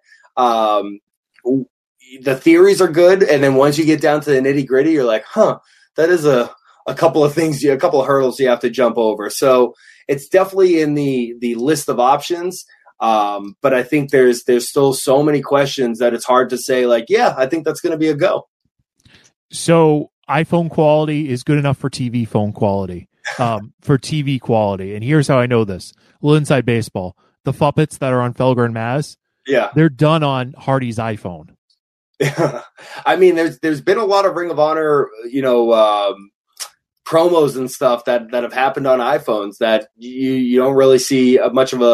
the theories are good, and then once you get down to the nitty gritty, you're like, that is a couple of things, a couple of hurdles you have to jump over. So it's definitely in the list of options. But I think there's still so many questions that it's hard to say, like, yeah, I think that's going to be a go.
So iPhone quality is good enough for TV phone quality, for TV quality. And here's how I know this. A little inside baseball. The Fuppets that are on Felger and Maz,
yeah,
they're done on Hardy's iPhone.
I mean, there's been a lot of Ring of Honor, promos and stuff that have happened on iPhones that you don't really see much of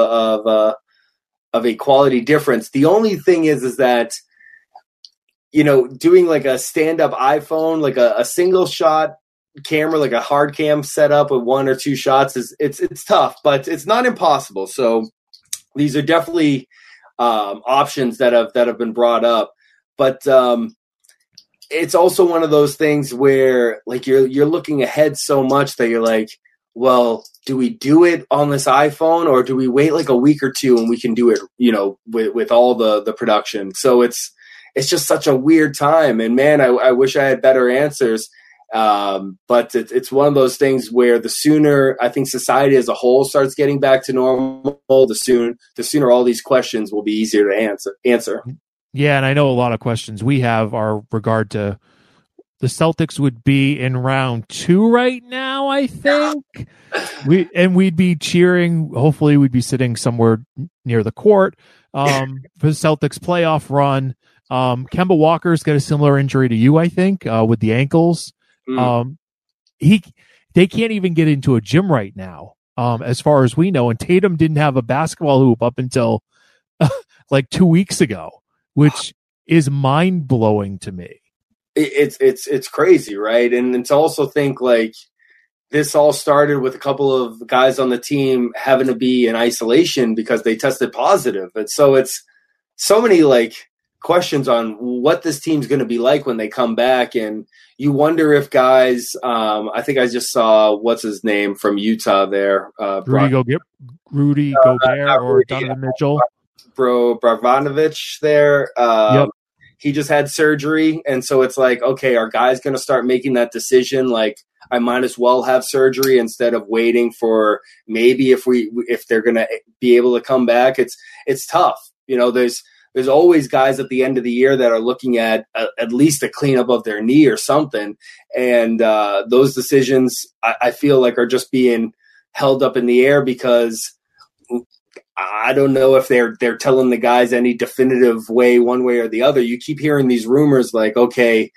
a quality difference. The only thing is that, doing like a stand-up iPhone, like a single shot camera, like a hard cam setup with one or two shots, it's tough, but it's not impossible. So these are definitely options that have been brought up. But it's also one of those things where, like, you're looking ahead so much that you're like, well, do we do it on this iPhone, or do we wait like a week or two and we can do it, with all the production? So it's just such a weird time. And man, I wish I had better answers. But it's one of those things where the sooner I think society as a whole starts getting back to normal, the sooner all these questions will be easier to answer.
Yeah, and I know a lot of questions we have are regard to the Celtics would be in round 2 right now, I think. We'd be cheering. Hopefully we'd be sitting somewhere near the court for the Celtics playoff run. Kemba Walker's got a similar injury to you, I think, with the ankles. They can't even get into a gym right now, as far as we know. And Tatum didn't have a basketball hoop up until like 2 weeks ago, which is mind blowing to me.
It's crazy, right? And to also think like this all started with a couple of guys on the team having to be in isolation because they tested positive. And so it's so many like questions on what this team's going to be like when they come back. And you wonder if guys, I think I just saw, what's his name from Utah there?
Rudy Gobert or Donovan Mitchell.
Bogdanović there.
Yep.
He just had surgery. And so it's like, okay, are guys going to start making that decision? Like, I might as well have surgery instead of waiting for maybe if they're going to be able to come back. It's tough. There's there's always guys at the end of the year that are looking at least a cleanup of their knee or something. And those decisions, I feel like, are just being held up in the air because I don't know if they're telling the guys any definitive way, one way or the other. You keep hearing these rumors like, okay,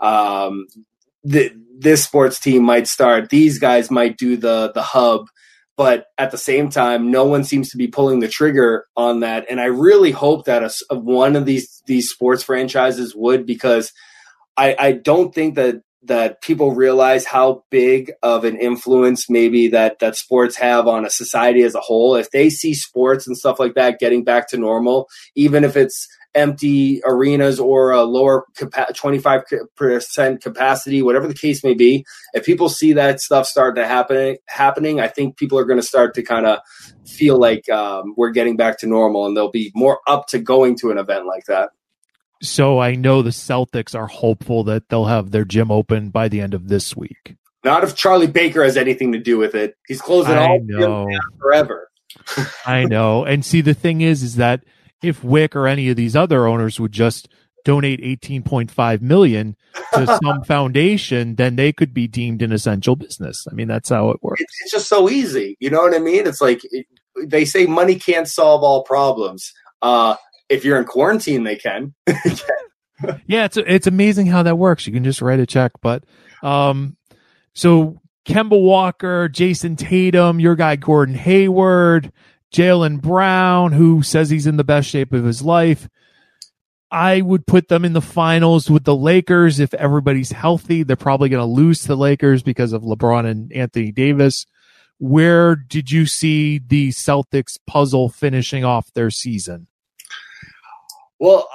this sports team might start, these guys might do the hub, but at the same time, no one seems to be pulling the trigger on that. And I really hope that one of these sports franchises would, because I don't think that people realize how big of an influence maybe that sports have on a society as a whole. If they see sports and stuff like that getting back to normal, even if it's empty arenas or a lower 25% capacity, whatever the case may be, if people see that stuff start to happening, I think people are going to start to kind of feel like we're getting back to normal, and they'll be more up to going to an event like that.
So I know the Celtics are hopeful that they'll have their gym open by the end of this week.
Not if Charlie Baker has anything to do with it. He's closing all gyms down forever.
I know. And see, the thing is that if Wick or any of these other owners would just donate $18.5 million to some foundation, then they could be deemed an essential business. I mean, that's how it works.
It's just so easy. You know what I mean? It's like they say money can't solve all problems. If you're in quarantine, they can.
Yeah, it's amazing how that works. You can just write a check. But so Kemba Walker, Jason Tatum, your guy Gordon Hayward, Jaylen Brown, who says he's in the best shape of his life. I would put them in the finals with the Lakers if everybody's healthy. They're probably going to lose to the Lakers because of LeBron and Anthony Davis. Where did you see the Celtics puzzle finishing off their season?
Well,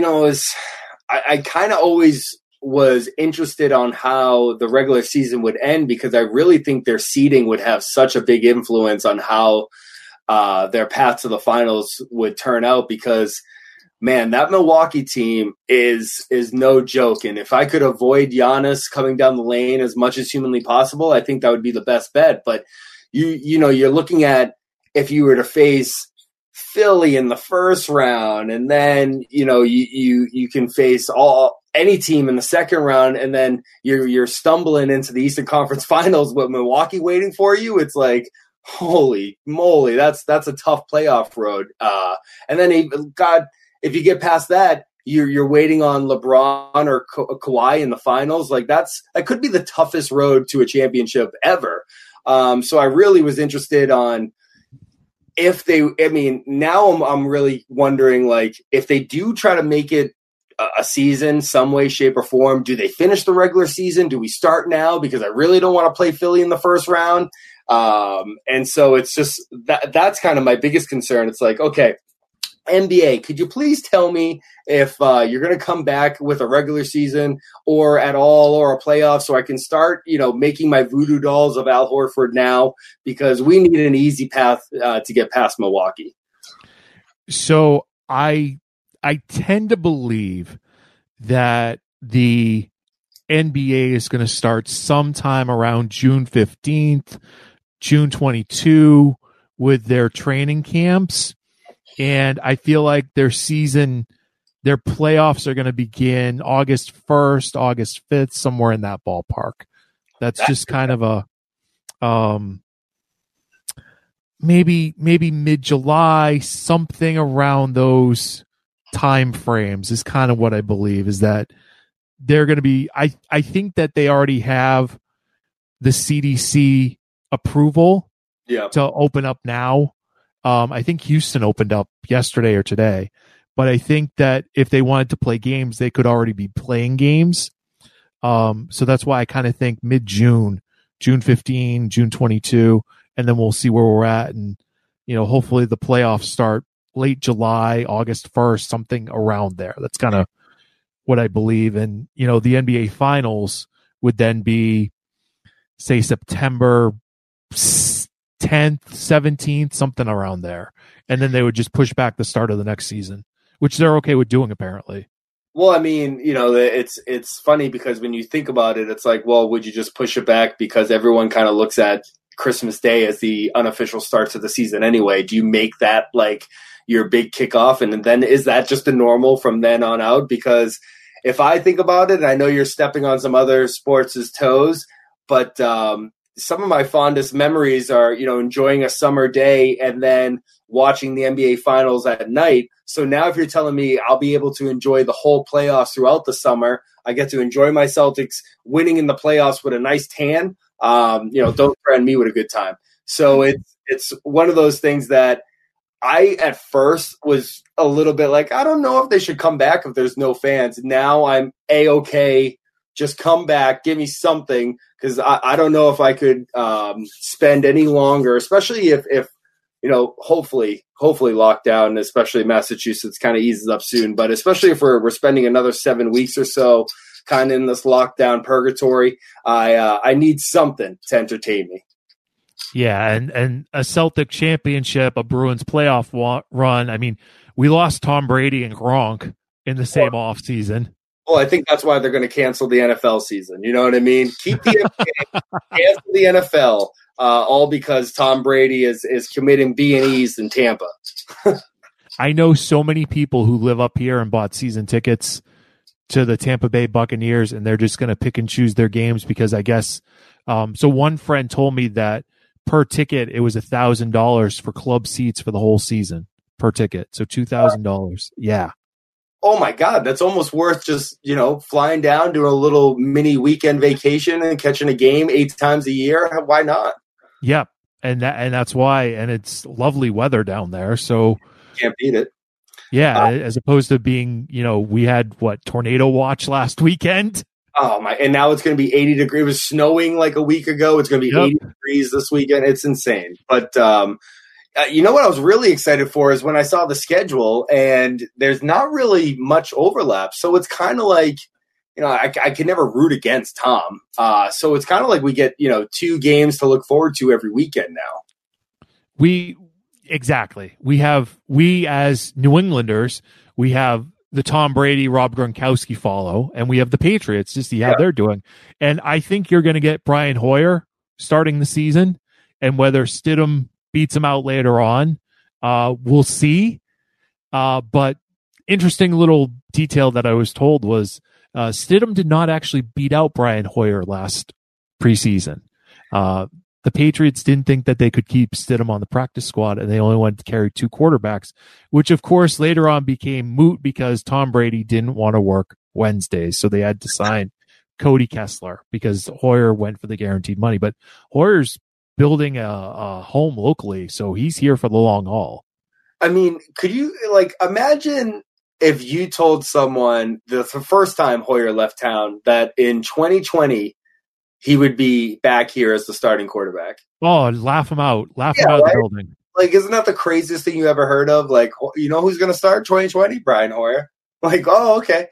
I kind of always was interested on how the regular season would end, because I really think their seeding would have such a big influence on how their path to the finals would turn out, because, man, that Milwaukee team is no joke. And if I could avoid Giannis coming down the lane as much as humanly possible, I think that would be the best bet. But you're looking at, if you were to face Philly in the first round, and then you can face any team in the second round, and then you're stumbling into the Eastern Conference Finals with Milwaukee waiting for you. It's like, holy moly, that's a tough playoff road. And then if you get past that, you're waiting on LeBron or Kawhi in the finals. Like that could be the toughest road to a championship ever. So I really was interested on now I'm really wondering, like, if they do try to make it a season some way, shape, or form, do they finish the regular season? Do we start now? Because I really don't want to play Philly in the first round. And so it's just that's kind of my biggest concern. It's like, okay, NBA, could you please tell me if you're going to come back with a regular season or at all, or a playoff, so I can start, making my voodoo dolls of Al Horford now, because we need an easy path to get past Milwaukee.
So I tend to believe that the NBA is going to start sometime around June 15th, June 22 with their training camps. And I feel like their playoffs are going to begin August 1st, August 5th, somewhere in that ballpark. That's just kind of a maybe mid-July, something around those time frames is kind of what I believe, is that they're going to be, I think that they already have the CDC approval to open up now. I think Houston opened up yesterday or today, but I think that if they wanted to play games, they could already be playing games. So that's why I kind of think mid-June, June 15, June 22, and then we'll see where we're at. And, hopefully the playoffs start late July, August 1st, something around there. That's kind of what I believe. And, the NBA finals would then be, say, September 10th, 17th, something around there. And then they would just push back the start of the next season, which they're okay with doing, apparently.
Well, I mean, it's funny because when you think about it, it's like, well, would you just push it back because everyone kind of looks at Christmas Day as the unofficial start to the season anyway. Do you make that like your big kickoff? And then is that just the normal from then on out? Because if I think about it, I know you're stepping on some other sports' toes, but some of my fondest memories are, enjoying a summer day and then watching the NBA Finals at night. So now if you're telling me I'll be able to enjoy the whole playoffs throughout the summer, I get to enjoy my Celtics winning in the playoffs with a nice tan. Don't threaten me with a good time. So it's one of those things that I at first was a little bit like, I don't know if they should come back if there's no fans. Now I'm A-okay. Just come back, give me something, because I don't know if I could spend any longer, especially if hopefully lockdown, especially Massachusetts, kind of eases up soon. But especially if we're spending another 7 weeks or so kind of in this lockdown purgatory, I need something to entertain me.
Yeah, and a Celtic championship, a Bruins playoff run. I mean, we lost Tom Brady and Gronk in the same offseason.
Well, I think that's why they're going to cancel the NFL season. You know what I mean? Keep the NBA, cancel the NFL, all because Tom Brady is committing B&Es in Tampa.
I know so many people who live up here and bought season tickets to the Tampa Bay Buccaneers, and they're just going to pick and choose their games because I guess so one friend told me that per ticket, it was $1,000 for club seats for the whole season per ticket. So $2,000. Yeah.
Oh my God, that's almost worth just, flying down, doing a little mini weekend vacation and catching a game 8 times a year. Why not?
Yep. And that's why, and it's lovely weather down there. So
can't beat it.
Yeah. As opposed to being, we had tornado watch last weekend.
Oh my! And now it's going to be 80 degrees. It was snowing like a week ago. It's going to be 80 degrees this weekend. It's insane. But you know what I was really excited for is when I saw the schedule, and there's not really much overlap. So it's kind of like, I can never root against Tom. So it's kind of like we get 2 games to look forward to every weekend now.
Exactly. We as New Englanders, we have the Tom Brady, Rob Gronkowski follow, and we have the Patriots to see how they're doing. And I think you're going to get Brian Hoyer starting the season, and whether Stidham beats him out later on, we'll see. But interesting little detail that I was told was Stidham did not actually beat out Brian Hoyer last preseason. The Patriots didn't think that they could keep Stidham on the practice squad, and they only wanted to carry 2 quarterbacks, which of course later on became moot because Tom Brady didn't want to work Wednesdays. So they had to sign Cody Kessler because Hoyer went for the guaranteed money. But Hoyer's building a home locally, so he's here for the long haul.
I mean, could you imagine if you told someone the first time Hoyer left town that in 2020 he would be back here as the starting quarterback?
Oh, laugh him out. Laugh him out of the building.
Like, isn't that the craziest thing you ever heard of? Like, who's going to start 2020? Brian Hoyer. Like, oh, okay.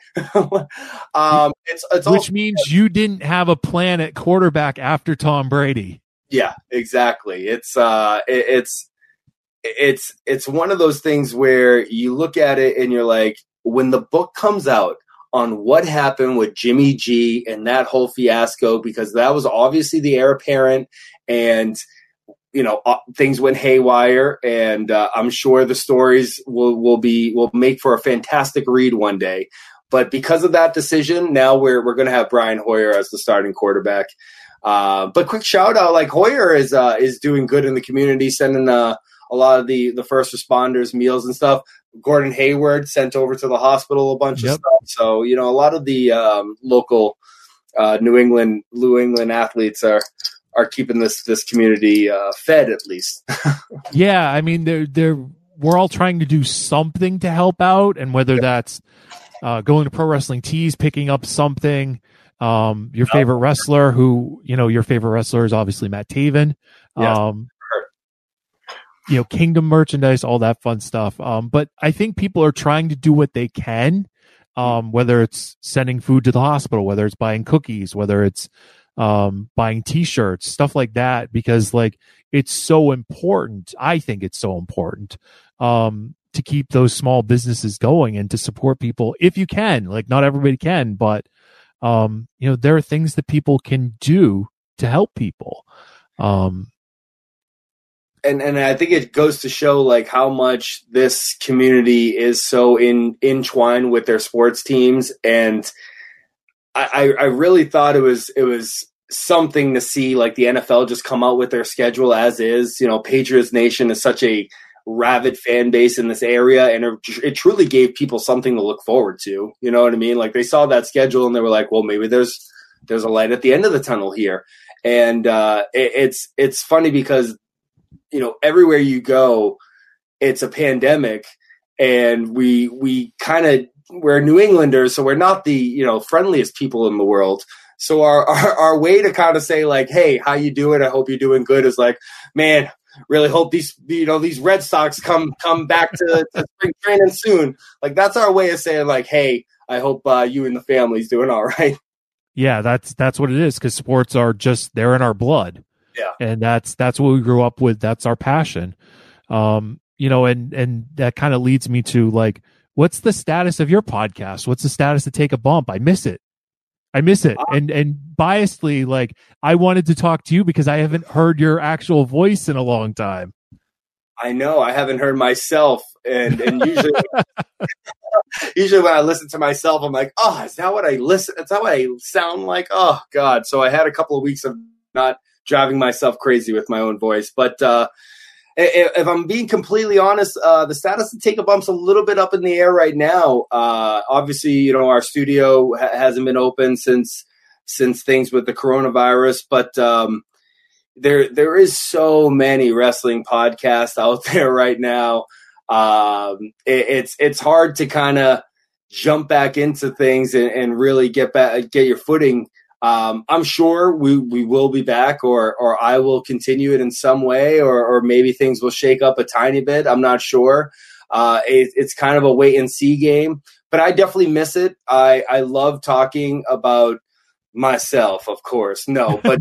It's
which means you didn't have a plan at quarterback after Tom Brady.
Yeah, exactly. It's one of those things where you look at it and you're like, when the book comes out on what happened with Jimmy G and that whole fiasco, because that was obviously the heir apparent, and things went haywire, and I'm sure the stories will make for a fantastic read one day. But because of that decision, now we're going to have Brian Hoyer as the starting quarterback. But quick shout out, like Hoyer is doing good in the community, sending a lot of the first responders meals and stuff. Gordon Hayward sent over to the hospital a bunch of stuff. So, a lot of the local New England athletes are keeping this community fed, at least.
Yeah, I mean, we're all trying to do something to help out, and whether that's going to Pro Wrestling Tees, picking up something. Your favorite wrestler, your favorite wrestler is obviously Matt Taven.
Yes.
Kingdom merchandise, all that fun stuff. But I think people are trying to do what they can, whether it's sending food to the hospital, whether it's buying cookies, whether it's buying T-shirts, stuff like that, because it's so important. I think it's so important to keep those small businesses going and to support people if you can. Not everybody can, but there are things that people can do to help people.
and I think it goes to show like how much this community is so entwined with their sports teams. And I really thought it was something to see like the NFL just come out with their schedule as is. You know, Patriots Nation is such a rabid fan base in this area, and it truly gave people something to look forward to. You know what I mean? Like they saw that schedule and they were like, well, maybe there's a light at the end of the tunnel here. And it's funny because, you know, everywhere you go, it's a pandemic, and we're New Englanders, so we're not the, you know, friendliest people in the world. So our way to kind of say like, hey, how you doing? I hope you're doing good is like, man, really hope these Red Sox come back to spring training soon. Like that's our way of saying like, hey, I hope you and the family's doing all right.
Yeah, that's what it is, because sports are just, they're in our blood.
Yeah.
And that's what we grew up with. That's our passion. You know, and that kind of leads me to like, what's the status of your podcast? What's the status of Take a Bump? I miss it. And biasedly, like I wanted to talk to you because I haven't heard your actual voice in a long time.
I know I haven't heard myself, and usually usually when I listen to myself, I'm like, oh, is that what I listen? Is that what I sound like? Oh God. So I had a couple of weeks of not driving myself crazy with my own voice. But if I'm being completely honest, the status of Take a Bump's a little bit up in the air right now. Obviously, you know, our studio hasn't been open since things with the coronavirus, but there is so many wrestling podcasts out there right now. It's hard to kind of jump back into things and really get your footing. I'm sure we will be back, or I will continue it in some way, or maybe things will shake up a tiny bit. I'm not sure. It's kind of a wait and see game, but I definitely miss it. I love talking about myself, of course. No, but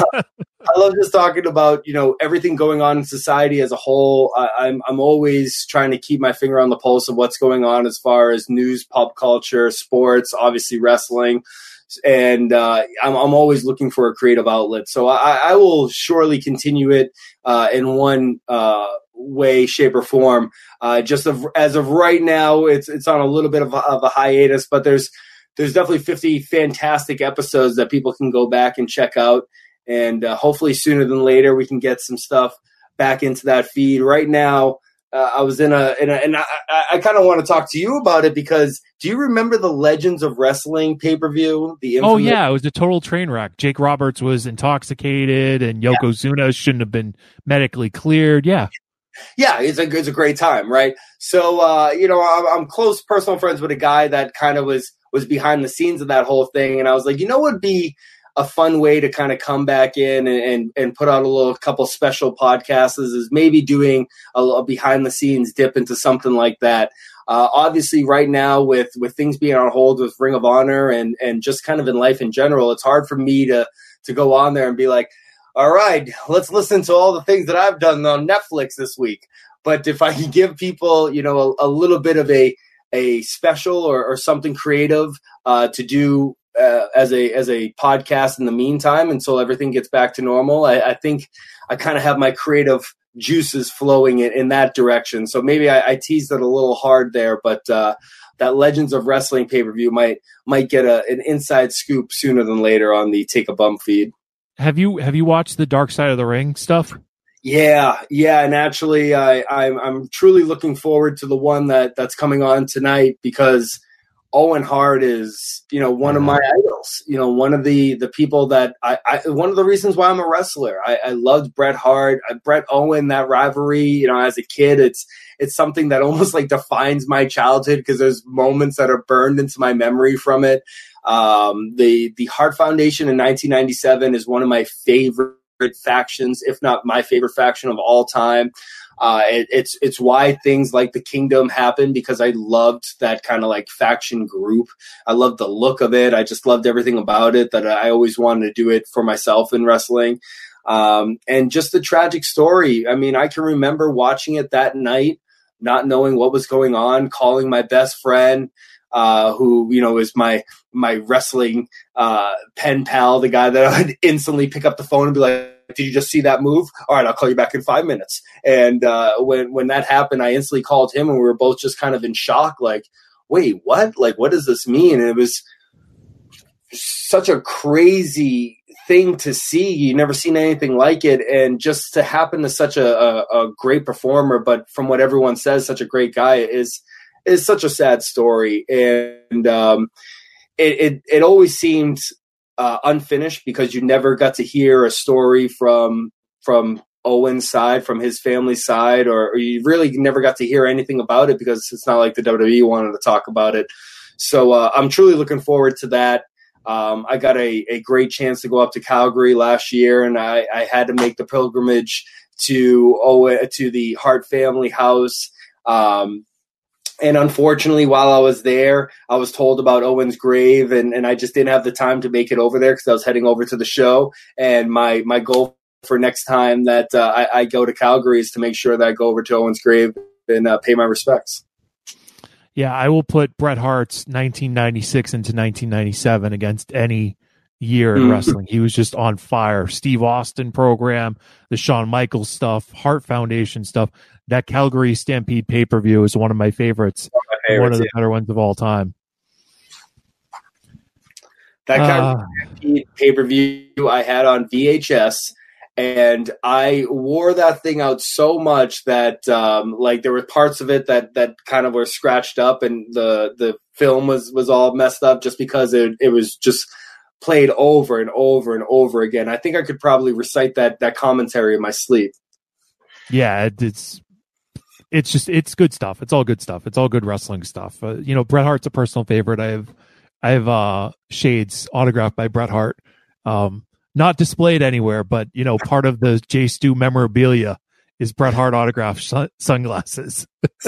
I love just talking about, you know, everything going on in society as a whole. I'm always trying to keep my finger on the pulse of what's going on as far as news, pop culture, sports, obviously wrestling. And I'm always looking for a creative outlet. So I will surely continue it in one way, shape, or form. As of right now, it's on a little bit of a hiatus, but there's definitely 50 fantastic episodes that people can go back and check out. And hopefully sooner than later, we can get some stuff back into that feed. Right now, I was and I kind of want to talk to you about it, because do you remember the Legends of Wrestling pay-per-view?
Oh yeah, it was a total train wreck. Jake Roberts was intoxicated, and Yokozuna shouldn't have been medically cleared. Yeah,
it's a great time, right? So you know, I'm close personal friends with a guy that kind of was behind the scenes of that whole thing, and I was like, you know, what would be a fun way to kind of come back in and put out a couple special podcasts is maybe doing a behind the scenes dip into something like that. Obviously right now with things being on hold with Ring of Honor and just kind of in life in general, it's hard for me to go on there and be like, all right, let's listen to all the things that I've done on Netflix this week. But if I can give people, you know, a little bit of a special or something creative to do as a podcast in the meantime until everything gets back to normal, I think I kind of have my creative juices flowing in that direction. So maybe I teased it a little hard there, but that Legends of Wrestling pay-per-view might get an inside scoop sooner than later on the Take a Bump feed.
Have you watched the Dark Side of the Ring stuff?
Yeah, and actually I'm truly looking forward to the one that's coming on tonight, because Owen Hart is, you know, one of my idols, you know, one of the people that one of the reasons why I'm a wrestler. I loved Bret Hart, Bret Owen, that rivalry, you know, as a kid, it's something that almost like defines my childhood, because there's moments that are burned into my memory from it. The Hart Foundation in 1997 is one of my favorite factions, if not my favorite faction of all time. It's why things like the Kingdom happened, because I loved that kind of like faction group. I loved the look of it. I just loved everything about it, that I always wanted to do it for myself in wrestling. And just the tragic story. I mean, I can remember watching it that night, not knowing what was going on, calling my best friend, who, you know, is my wrestling pen pal, the guy that I would instantly pick up the phone and be like, did you just see that move? All right, I'll call you back in 5 minutes. And when that happened, I instantly called him, and we were both just kind of in shock, like, wait, what? Like, what does this mean? And it was such a crazy thing to see. You never seen anything like it. And just to happen to such a great performer, but from what everyone says, such a great guy is such a sad story. And it always seemed unfinished because you never got to hear a story from Owen's side, from his family's side, or you really never got to hear anything about it because it's not like the WWE wanted to talk about it. So I'm truly looking forward to that. I got a great chance to go up to Calgary last year, and I had to make the pilgrimage to the Hart family house. And unfortunately, while I was there, I was told about Owen's grave, and I just didn't have the time to make it over there because I was heading over to the show. And my goal for next time that I go to Calgary is to make sure that I go over to Owen's grave and pay my respects.
Yeah, I will put Bret Hart's 1996 into 1997 against any year in wrestling. He was just on fire. Steve Austin program, the Shawn Michaels stuff, Hart Foundation stuff. That Calgary Stampede pay-per-view is one of my favorites. One of the better ones of all time.
That Calgary Stampede pay-per-view I had on VHS, and I wore that thing out so much that like there were parts of it that kind of were scratched up, and the film was all messed up just because it was just played over and over and over again. I think I could probably recite that commentary in my sleep.
Yeah, it's good stuff. It's all good stuff. It's all good wrestling stuff. Bret Hart's a personal favorite. I have shades autographed by Bret Hart. Not displayed anywhere, but part of the J Stu memorabilia is Bret Hart autographed sunglasses.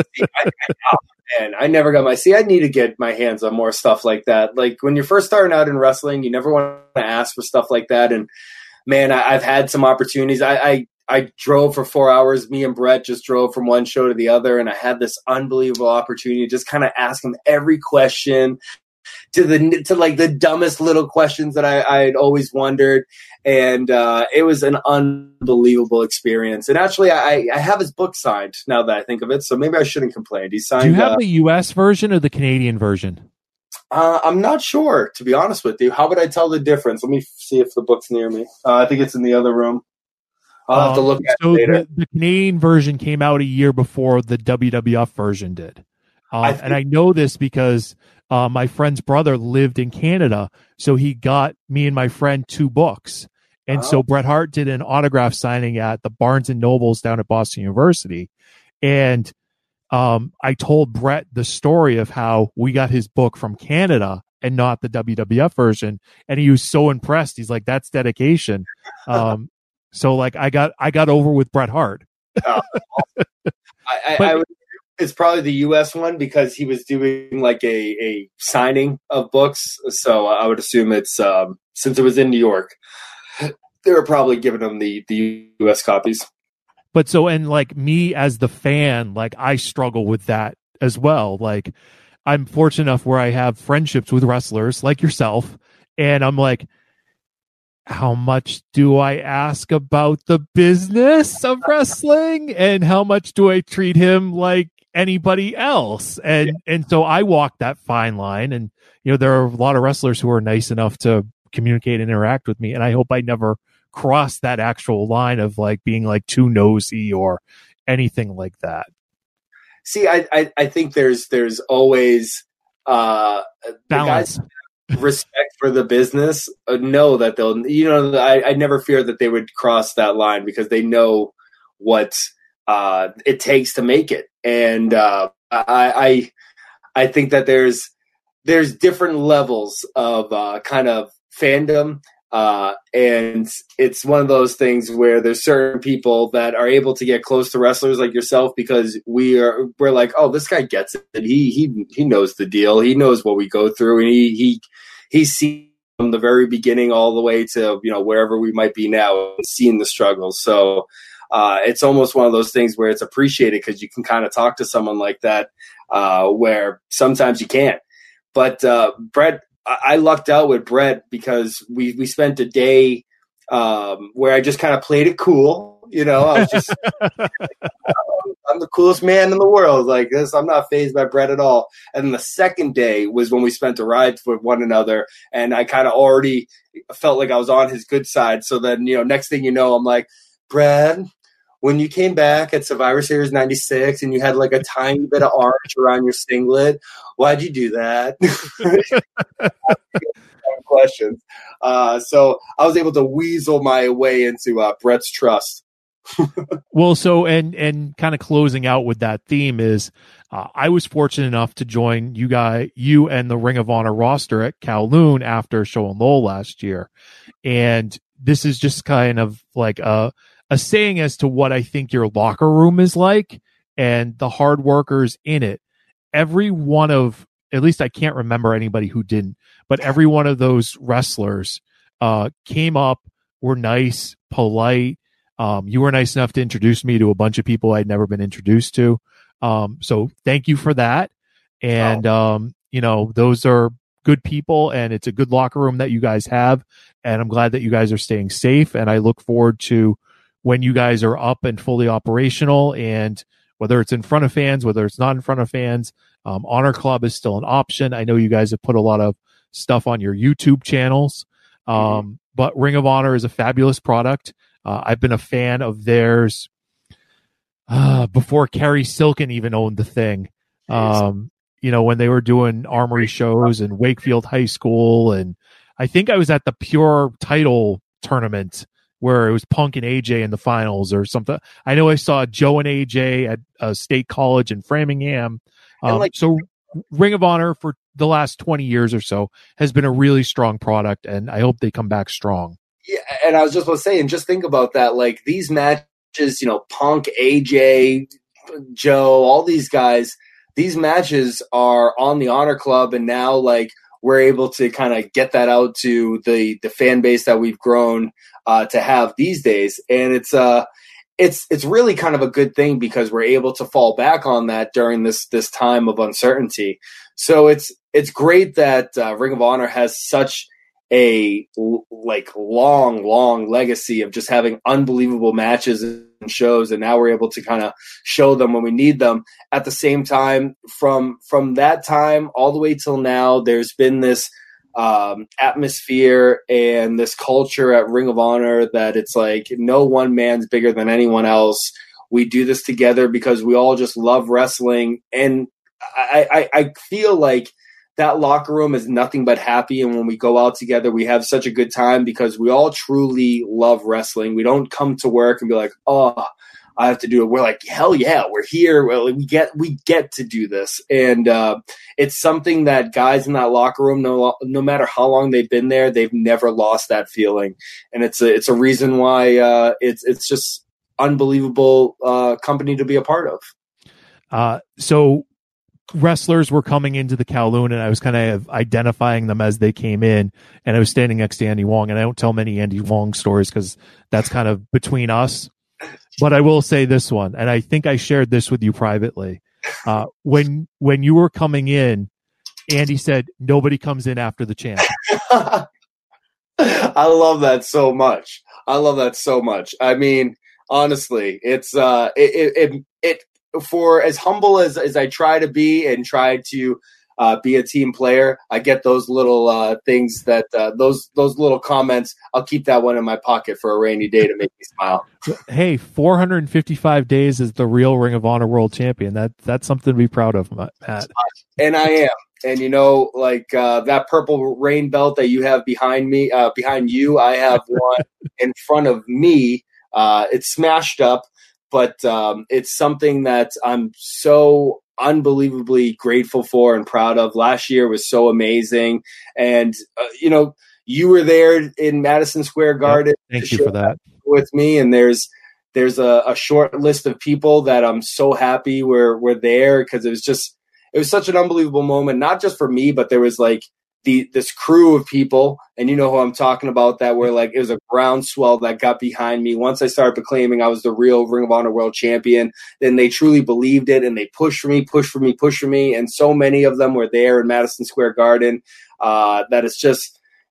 I never got I need to get my hands on more stuff like that. Like when you're first starting out in wrestling, you never want to ask for stuff like that. And man, I've had some opportunities. I drove for 4 hours. Me and Bret just drove from one show to the other, and I had this unbelievable opportunity to just kind of ask him every question, to like the dumbest little questions that I'd always wondered. And it was an unbelievable experience. And actually, I have his book signed now that I think of it, so maybe I shouldn't complain. He signed. Do
you have the U.S. version or the Canadian version?
I'm not sure, to be honest with you. How would I tell the difference? Let me see if the book's near me. I think it's in the other room. I'll have to look at it later.
The Canadian version came out a year before the WWF version did. And I know this because my friend's brother lived in Canada, so he got me and my friend 2 books. And so Bret Hart did an autograph signing at the Barnes & Nobles down at Boston University. And I told Bret the story of how we got his book from Canada and not the WWF version. And he was so impressed. He's like, that's dedication. So like I got over with Bret Hart.
It's probably the U.S. one because he was doing like a signing of books. So I would assume it's since it was in New York, they were probably giving him the U.S. copies.
But so, and like me as the fan, like I struggle with that as well. Like I'm fortunate enough where I have friendships with wrestlers like yourself, and I'm like, how much do I ask about the business of wrestling, and how much do I treat him like anybody else? And so I walk that fine line, and there are a lot of wrestlers who are nice enough to communicate and interact with me, and I hope I never cross that actual line of like being like too nosy or anything like that. See,
I think there's always
balance.
Respect for the business, know that they'll, I never fear that they would cross that line because they know what it takes to make it. And I think that there's different levels of kind of fandom. And it's one of those things where there's certain people that are able to get close to wrestlers like yourself because we're like, oh, this guy gets it. He knows the deal. He knows what we go through, and he's seen from the very beginning all the way to wherever we might be now, and seen the struggles. So it's almost one of those things where it's appreciated because you can kind of talk to someone like that where sometimes you can't. But Bret, I lucked out with Bret because we spent a day where I just kind of played it cool. You know, I was just, I'm the coolest man in the world. Like this, I'm not fazed by Brett at all. And then the second day was when we spent a ride with one another, and I kind of already felt like I was on his good side. So then, you know, next thing you know, I'm like, Brad, when you came back at Survivor Series 96 and you had like a tiny bit of orange around your singlet, why'd you do that? Questions. So I was able to weasel my way into Brett's trust.
Well, so and kind of closing out with that theme is I was fortunate enough to join you and the Ring of Honor roster at Kowloon after Show and Lowell last year. And this is just kind of like a saying as to what I think your locker room is like and the hard workers in it. Every one of, at least I can't remember anybody who didn't, but every one of those wrestlers came up, were nice, polite. You were nice enough to introduce me to a bunch of people I'd never been introduced to. So thank you for that. And, you know, those are good people, and it's a good locker room that you guys have. And I'm glad that you guys are staying safe. And I look forward to when you guys are up and fully operational, and whether it's in front of fans, whether it's not in front of fans, Honor Club is still an option. I know you guys have put a lot of stuff on your YouTube channels, but Ring of Honor is a fabulous product. I've been a fan of theirs before Kerry Silken even owned the thing. You know, when they were doing Armory shows and Wakefield High School, and I think I was at the Pure title tournament where it was Punk and AJ in the finals or something. I know I saw Joe and AJ at State College in Framingham. So Ring of Honor for the last 20 years or so has been a really strong product, and I hope they come back strong.
Yeah, and I was just going to say, and just think about that, like these matches, you know, Punk, AJ, Joe, all these guys, these matches are on the Honor Club, and now like we're able to kind of get that out to the fan base that we've grown to have these days. And it's really kind of a good thing because we're able to fall back on that during this time of uncertainty. So it's great that Ring of Honor has such a like long legacy of just having unbelievable matches and shows, and now we're able to kind of show them when we need them. At the same time, from that time all the way till now, there's been this atmosphere and this culture at Ring of Honor that it's like no one man's bigger than anyone else. We do this together because we all just love wrestling, and I feel like that locker room is nothing but happy. And when we go out together, we have such a good time because we all truly love wrestling. We don't come to work and be like, oh, I have to do it. We're like, hell yeah, we're here. We get to do this. And it's something that guys in that locker room, no matter how long they've been there, they've never lost that feeling. And it's a reason why it's just unbelievable company to be a part of.
So wrestlers were coming into the Kowloon, and I was kind of identifying them as they came in, and I was standing next to Andy Wong, and I don't tell many Andy Wong stories because that's kind of between us, but I will say this one, and I think I shared this with you privately. When you were coming in, Andy said, nobody comes in after the champ.
I love that so much. I mean, honestly, it's for as humble as I try to be and try to be a team player, I get those little things that those little comments. I'll keep that one in my pocket for a rainy day to make me smile.
Hey, 455 days as the real Ring of Honor World Champion. That's something to be proud of, Matt.
And I am. And you know, like that purple rain belt that you have behind you, I have one in front of me. It's smashed up. But it's something that I'm so unbelievably grateful for and proud of. Last year was so amazing. And, you know, you were there in Madison Square Garden.
Yep. Thank you for that.
With me. And there's a short list of people that I'm so happy were there because it was such an unbelievable moment, not just for me, but there was like this crew of people, and you know who I'm talking about, that were like, it was a groundswell that got behind me. Once I started proclaiming I was the real Ring of Honor World Champion, then they truly believed it, and they pushed for me. And so many of them were there in Madison Square Garden that it's just,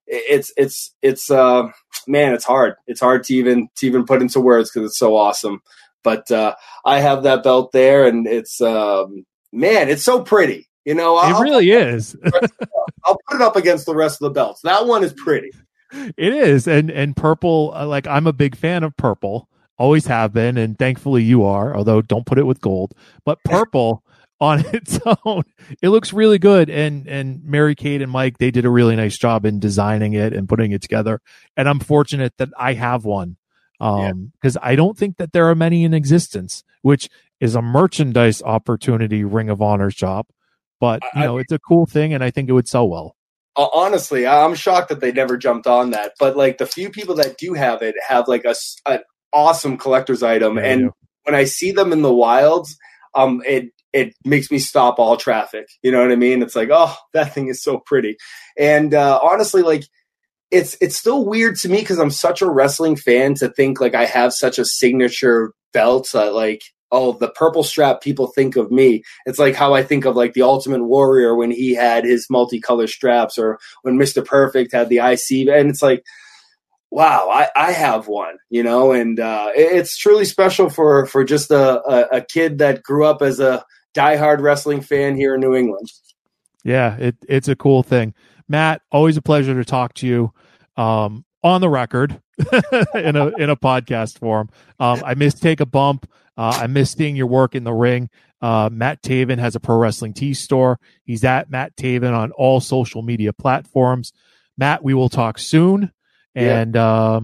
man, it's hard. It's hard to even put into words because it's so awesome. But I have that belt there, and it's man, it's so pretty. You know,
it really is.
I'll put it up against the rest of the belts. That one is pretty.
It is, and purple. Like, I'm a big fan of purple. Always have been, and thankfully you are. Although don't put it with gold, but purple on its own, it looks really good. And Mary Kate and Mike, they did a really nice job in designing it and putting it together. And I'm fortunate that I have one, because I don't think that there are many in existence, which is a merchandise opportunity Ring of Honor's job. But it's a cool thing, and I think it would sell well.
Honestly, I'm shocked that they never jumped on that. But like the few people that do have it have like an awesome collector's item, and when I see them in the wilds, it makes me stop all traffic. You know what I mean? It's like, oh, that thing is so pretty. And honestly, like it's still weird to me because I'm such a wrestling fan to think like I have such a signature belt. Like, oh, the purple strap, people think of me. It's like how I think of like the Ultimate Warrior when he had his multicolor straps, or when Mr. Perfect had the IC. And it's like, wow, I have one, you know, and it's truly special for just a kid that grew up as a diehard wrestling fan here in New England.
Yeah, it's a cool thing. Matt, always a pleasure to talk to you on the record in a podcast form. I miss Take a Bump. I miss seeing your work in the ring. Matt Taven has a Pro Wrestling Tees store. He's at Matt Taven on all social media platforms. Matt, we will talk soon. And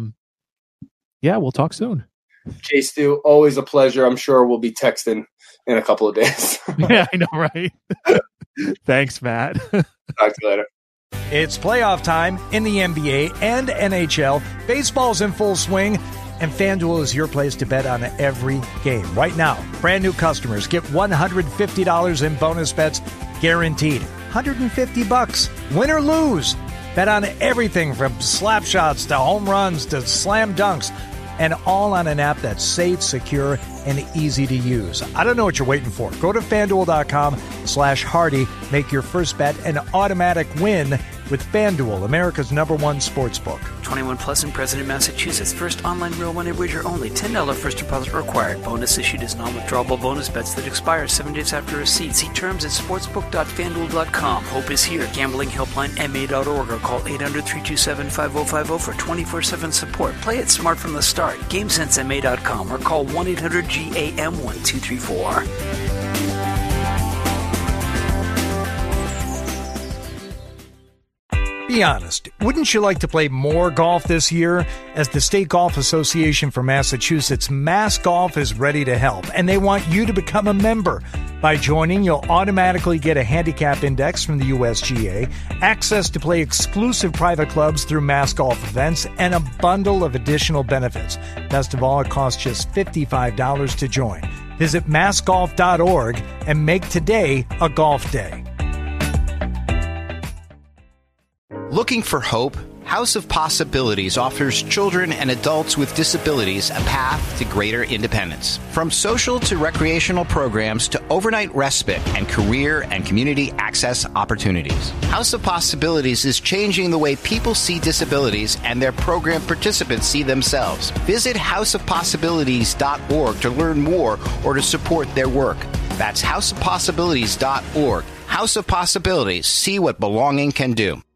we'll talk soon.
Jay Stu, always a pleasure. I'm sure we'll be texting in a couple of days.
Yeah, I know, right? Thanks, Matt.
Talk to you later.
It's playoff time in the NBA and NHL. Baseball's in full swing, and FanDuel is your place to bet on every game. Right now, brand new customers get $150 in bonus bets guaranteed. $150, win or lose. Bet on everything from slap shots to home runs to slam dunks, and all on an app that's safe, secure, and easy to use. I don't know what you're waiting for. Go to FanDuel.com/Hardy. Make your first bet an automatic win with FanDuel, America's #1 sportsbook.
21 plus and present in Massachusetts. First online real money wager only. $10 first deposit required. Bonus issued as non-withdrawable bonus bets that expire 7 days after receipt. See terms at sportsbook.fanduel.com. Hope is here. Gambling helpline ma.org, or call 800-327-5050 for 24/7 support. Play it smart from the start. GameSenseMA.com, or call 1-800-GAM-1234.
Be honest, wouldn't you like to play more golf this year? As the State Golf Association for Massachusetts, Mass Golf is ready to help, and they want you to become a member. By joining, you'll automatically get a handicap index from the USGA, access to play exclusive private clubs through Mass Golf events, and a bundle of additional benefits. Best of all, it costs just $55 to join. Visit massgolf.org and make today a golf day.
Looking for hope? House of Possibilities offers children and adults with disabilities a path to greater independence. From social to recreational programs to overnight respite and career and community access opportunities. House of Possibilities is changing the way people see disabilities and their program participants see themselves. Visit houseofpossibilities.org to learn more or to support their work. That's houseofpossibilities.org. House of Possibilities. See what belonging can do.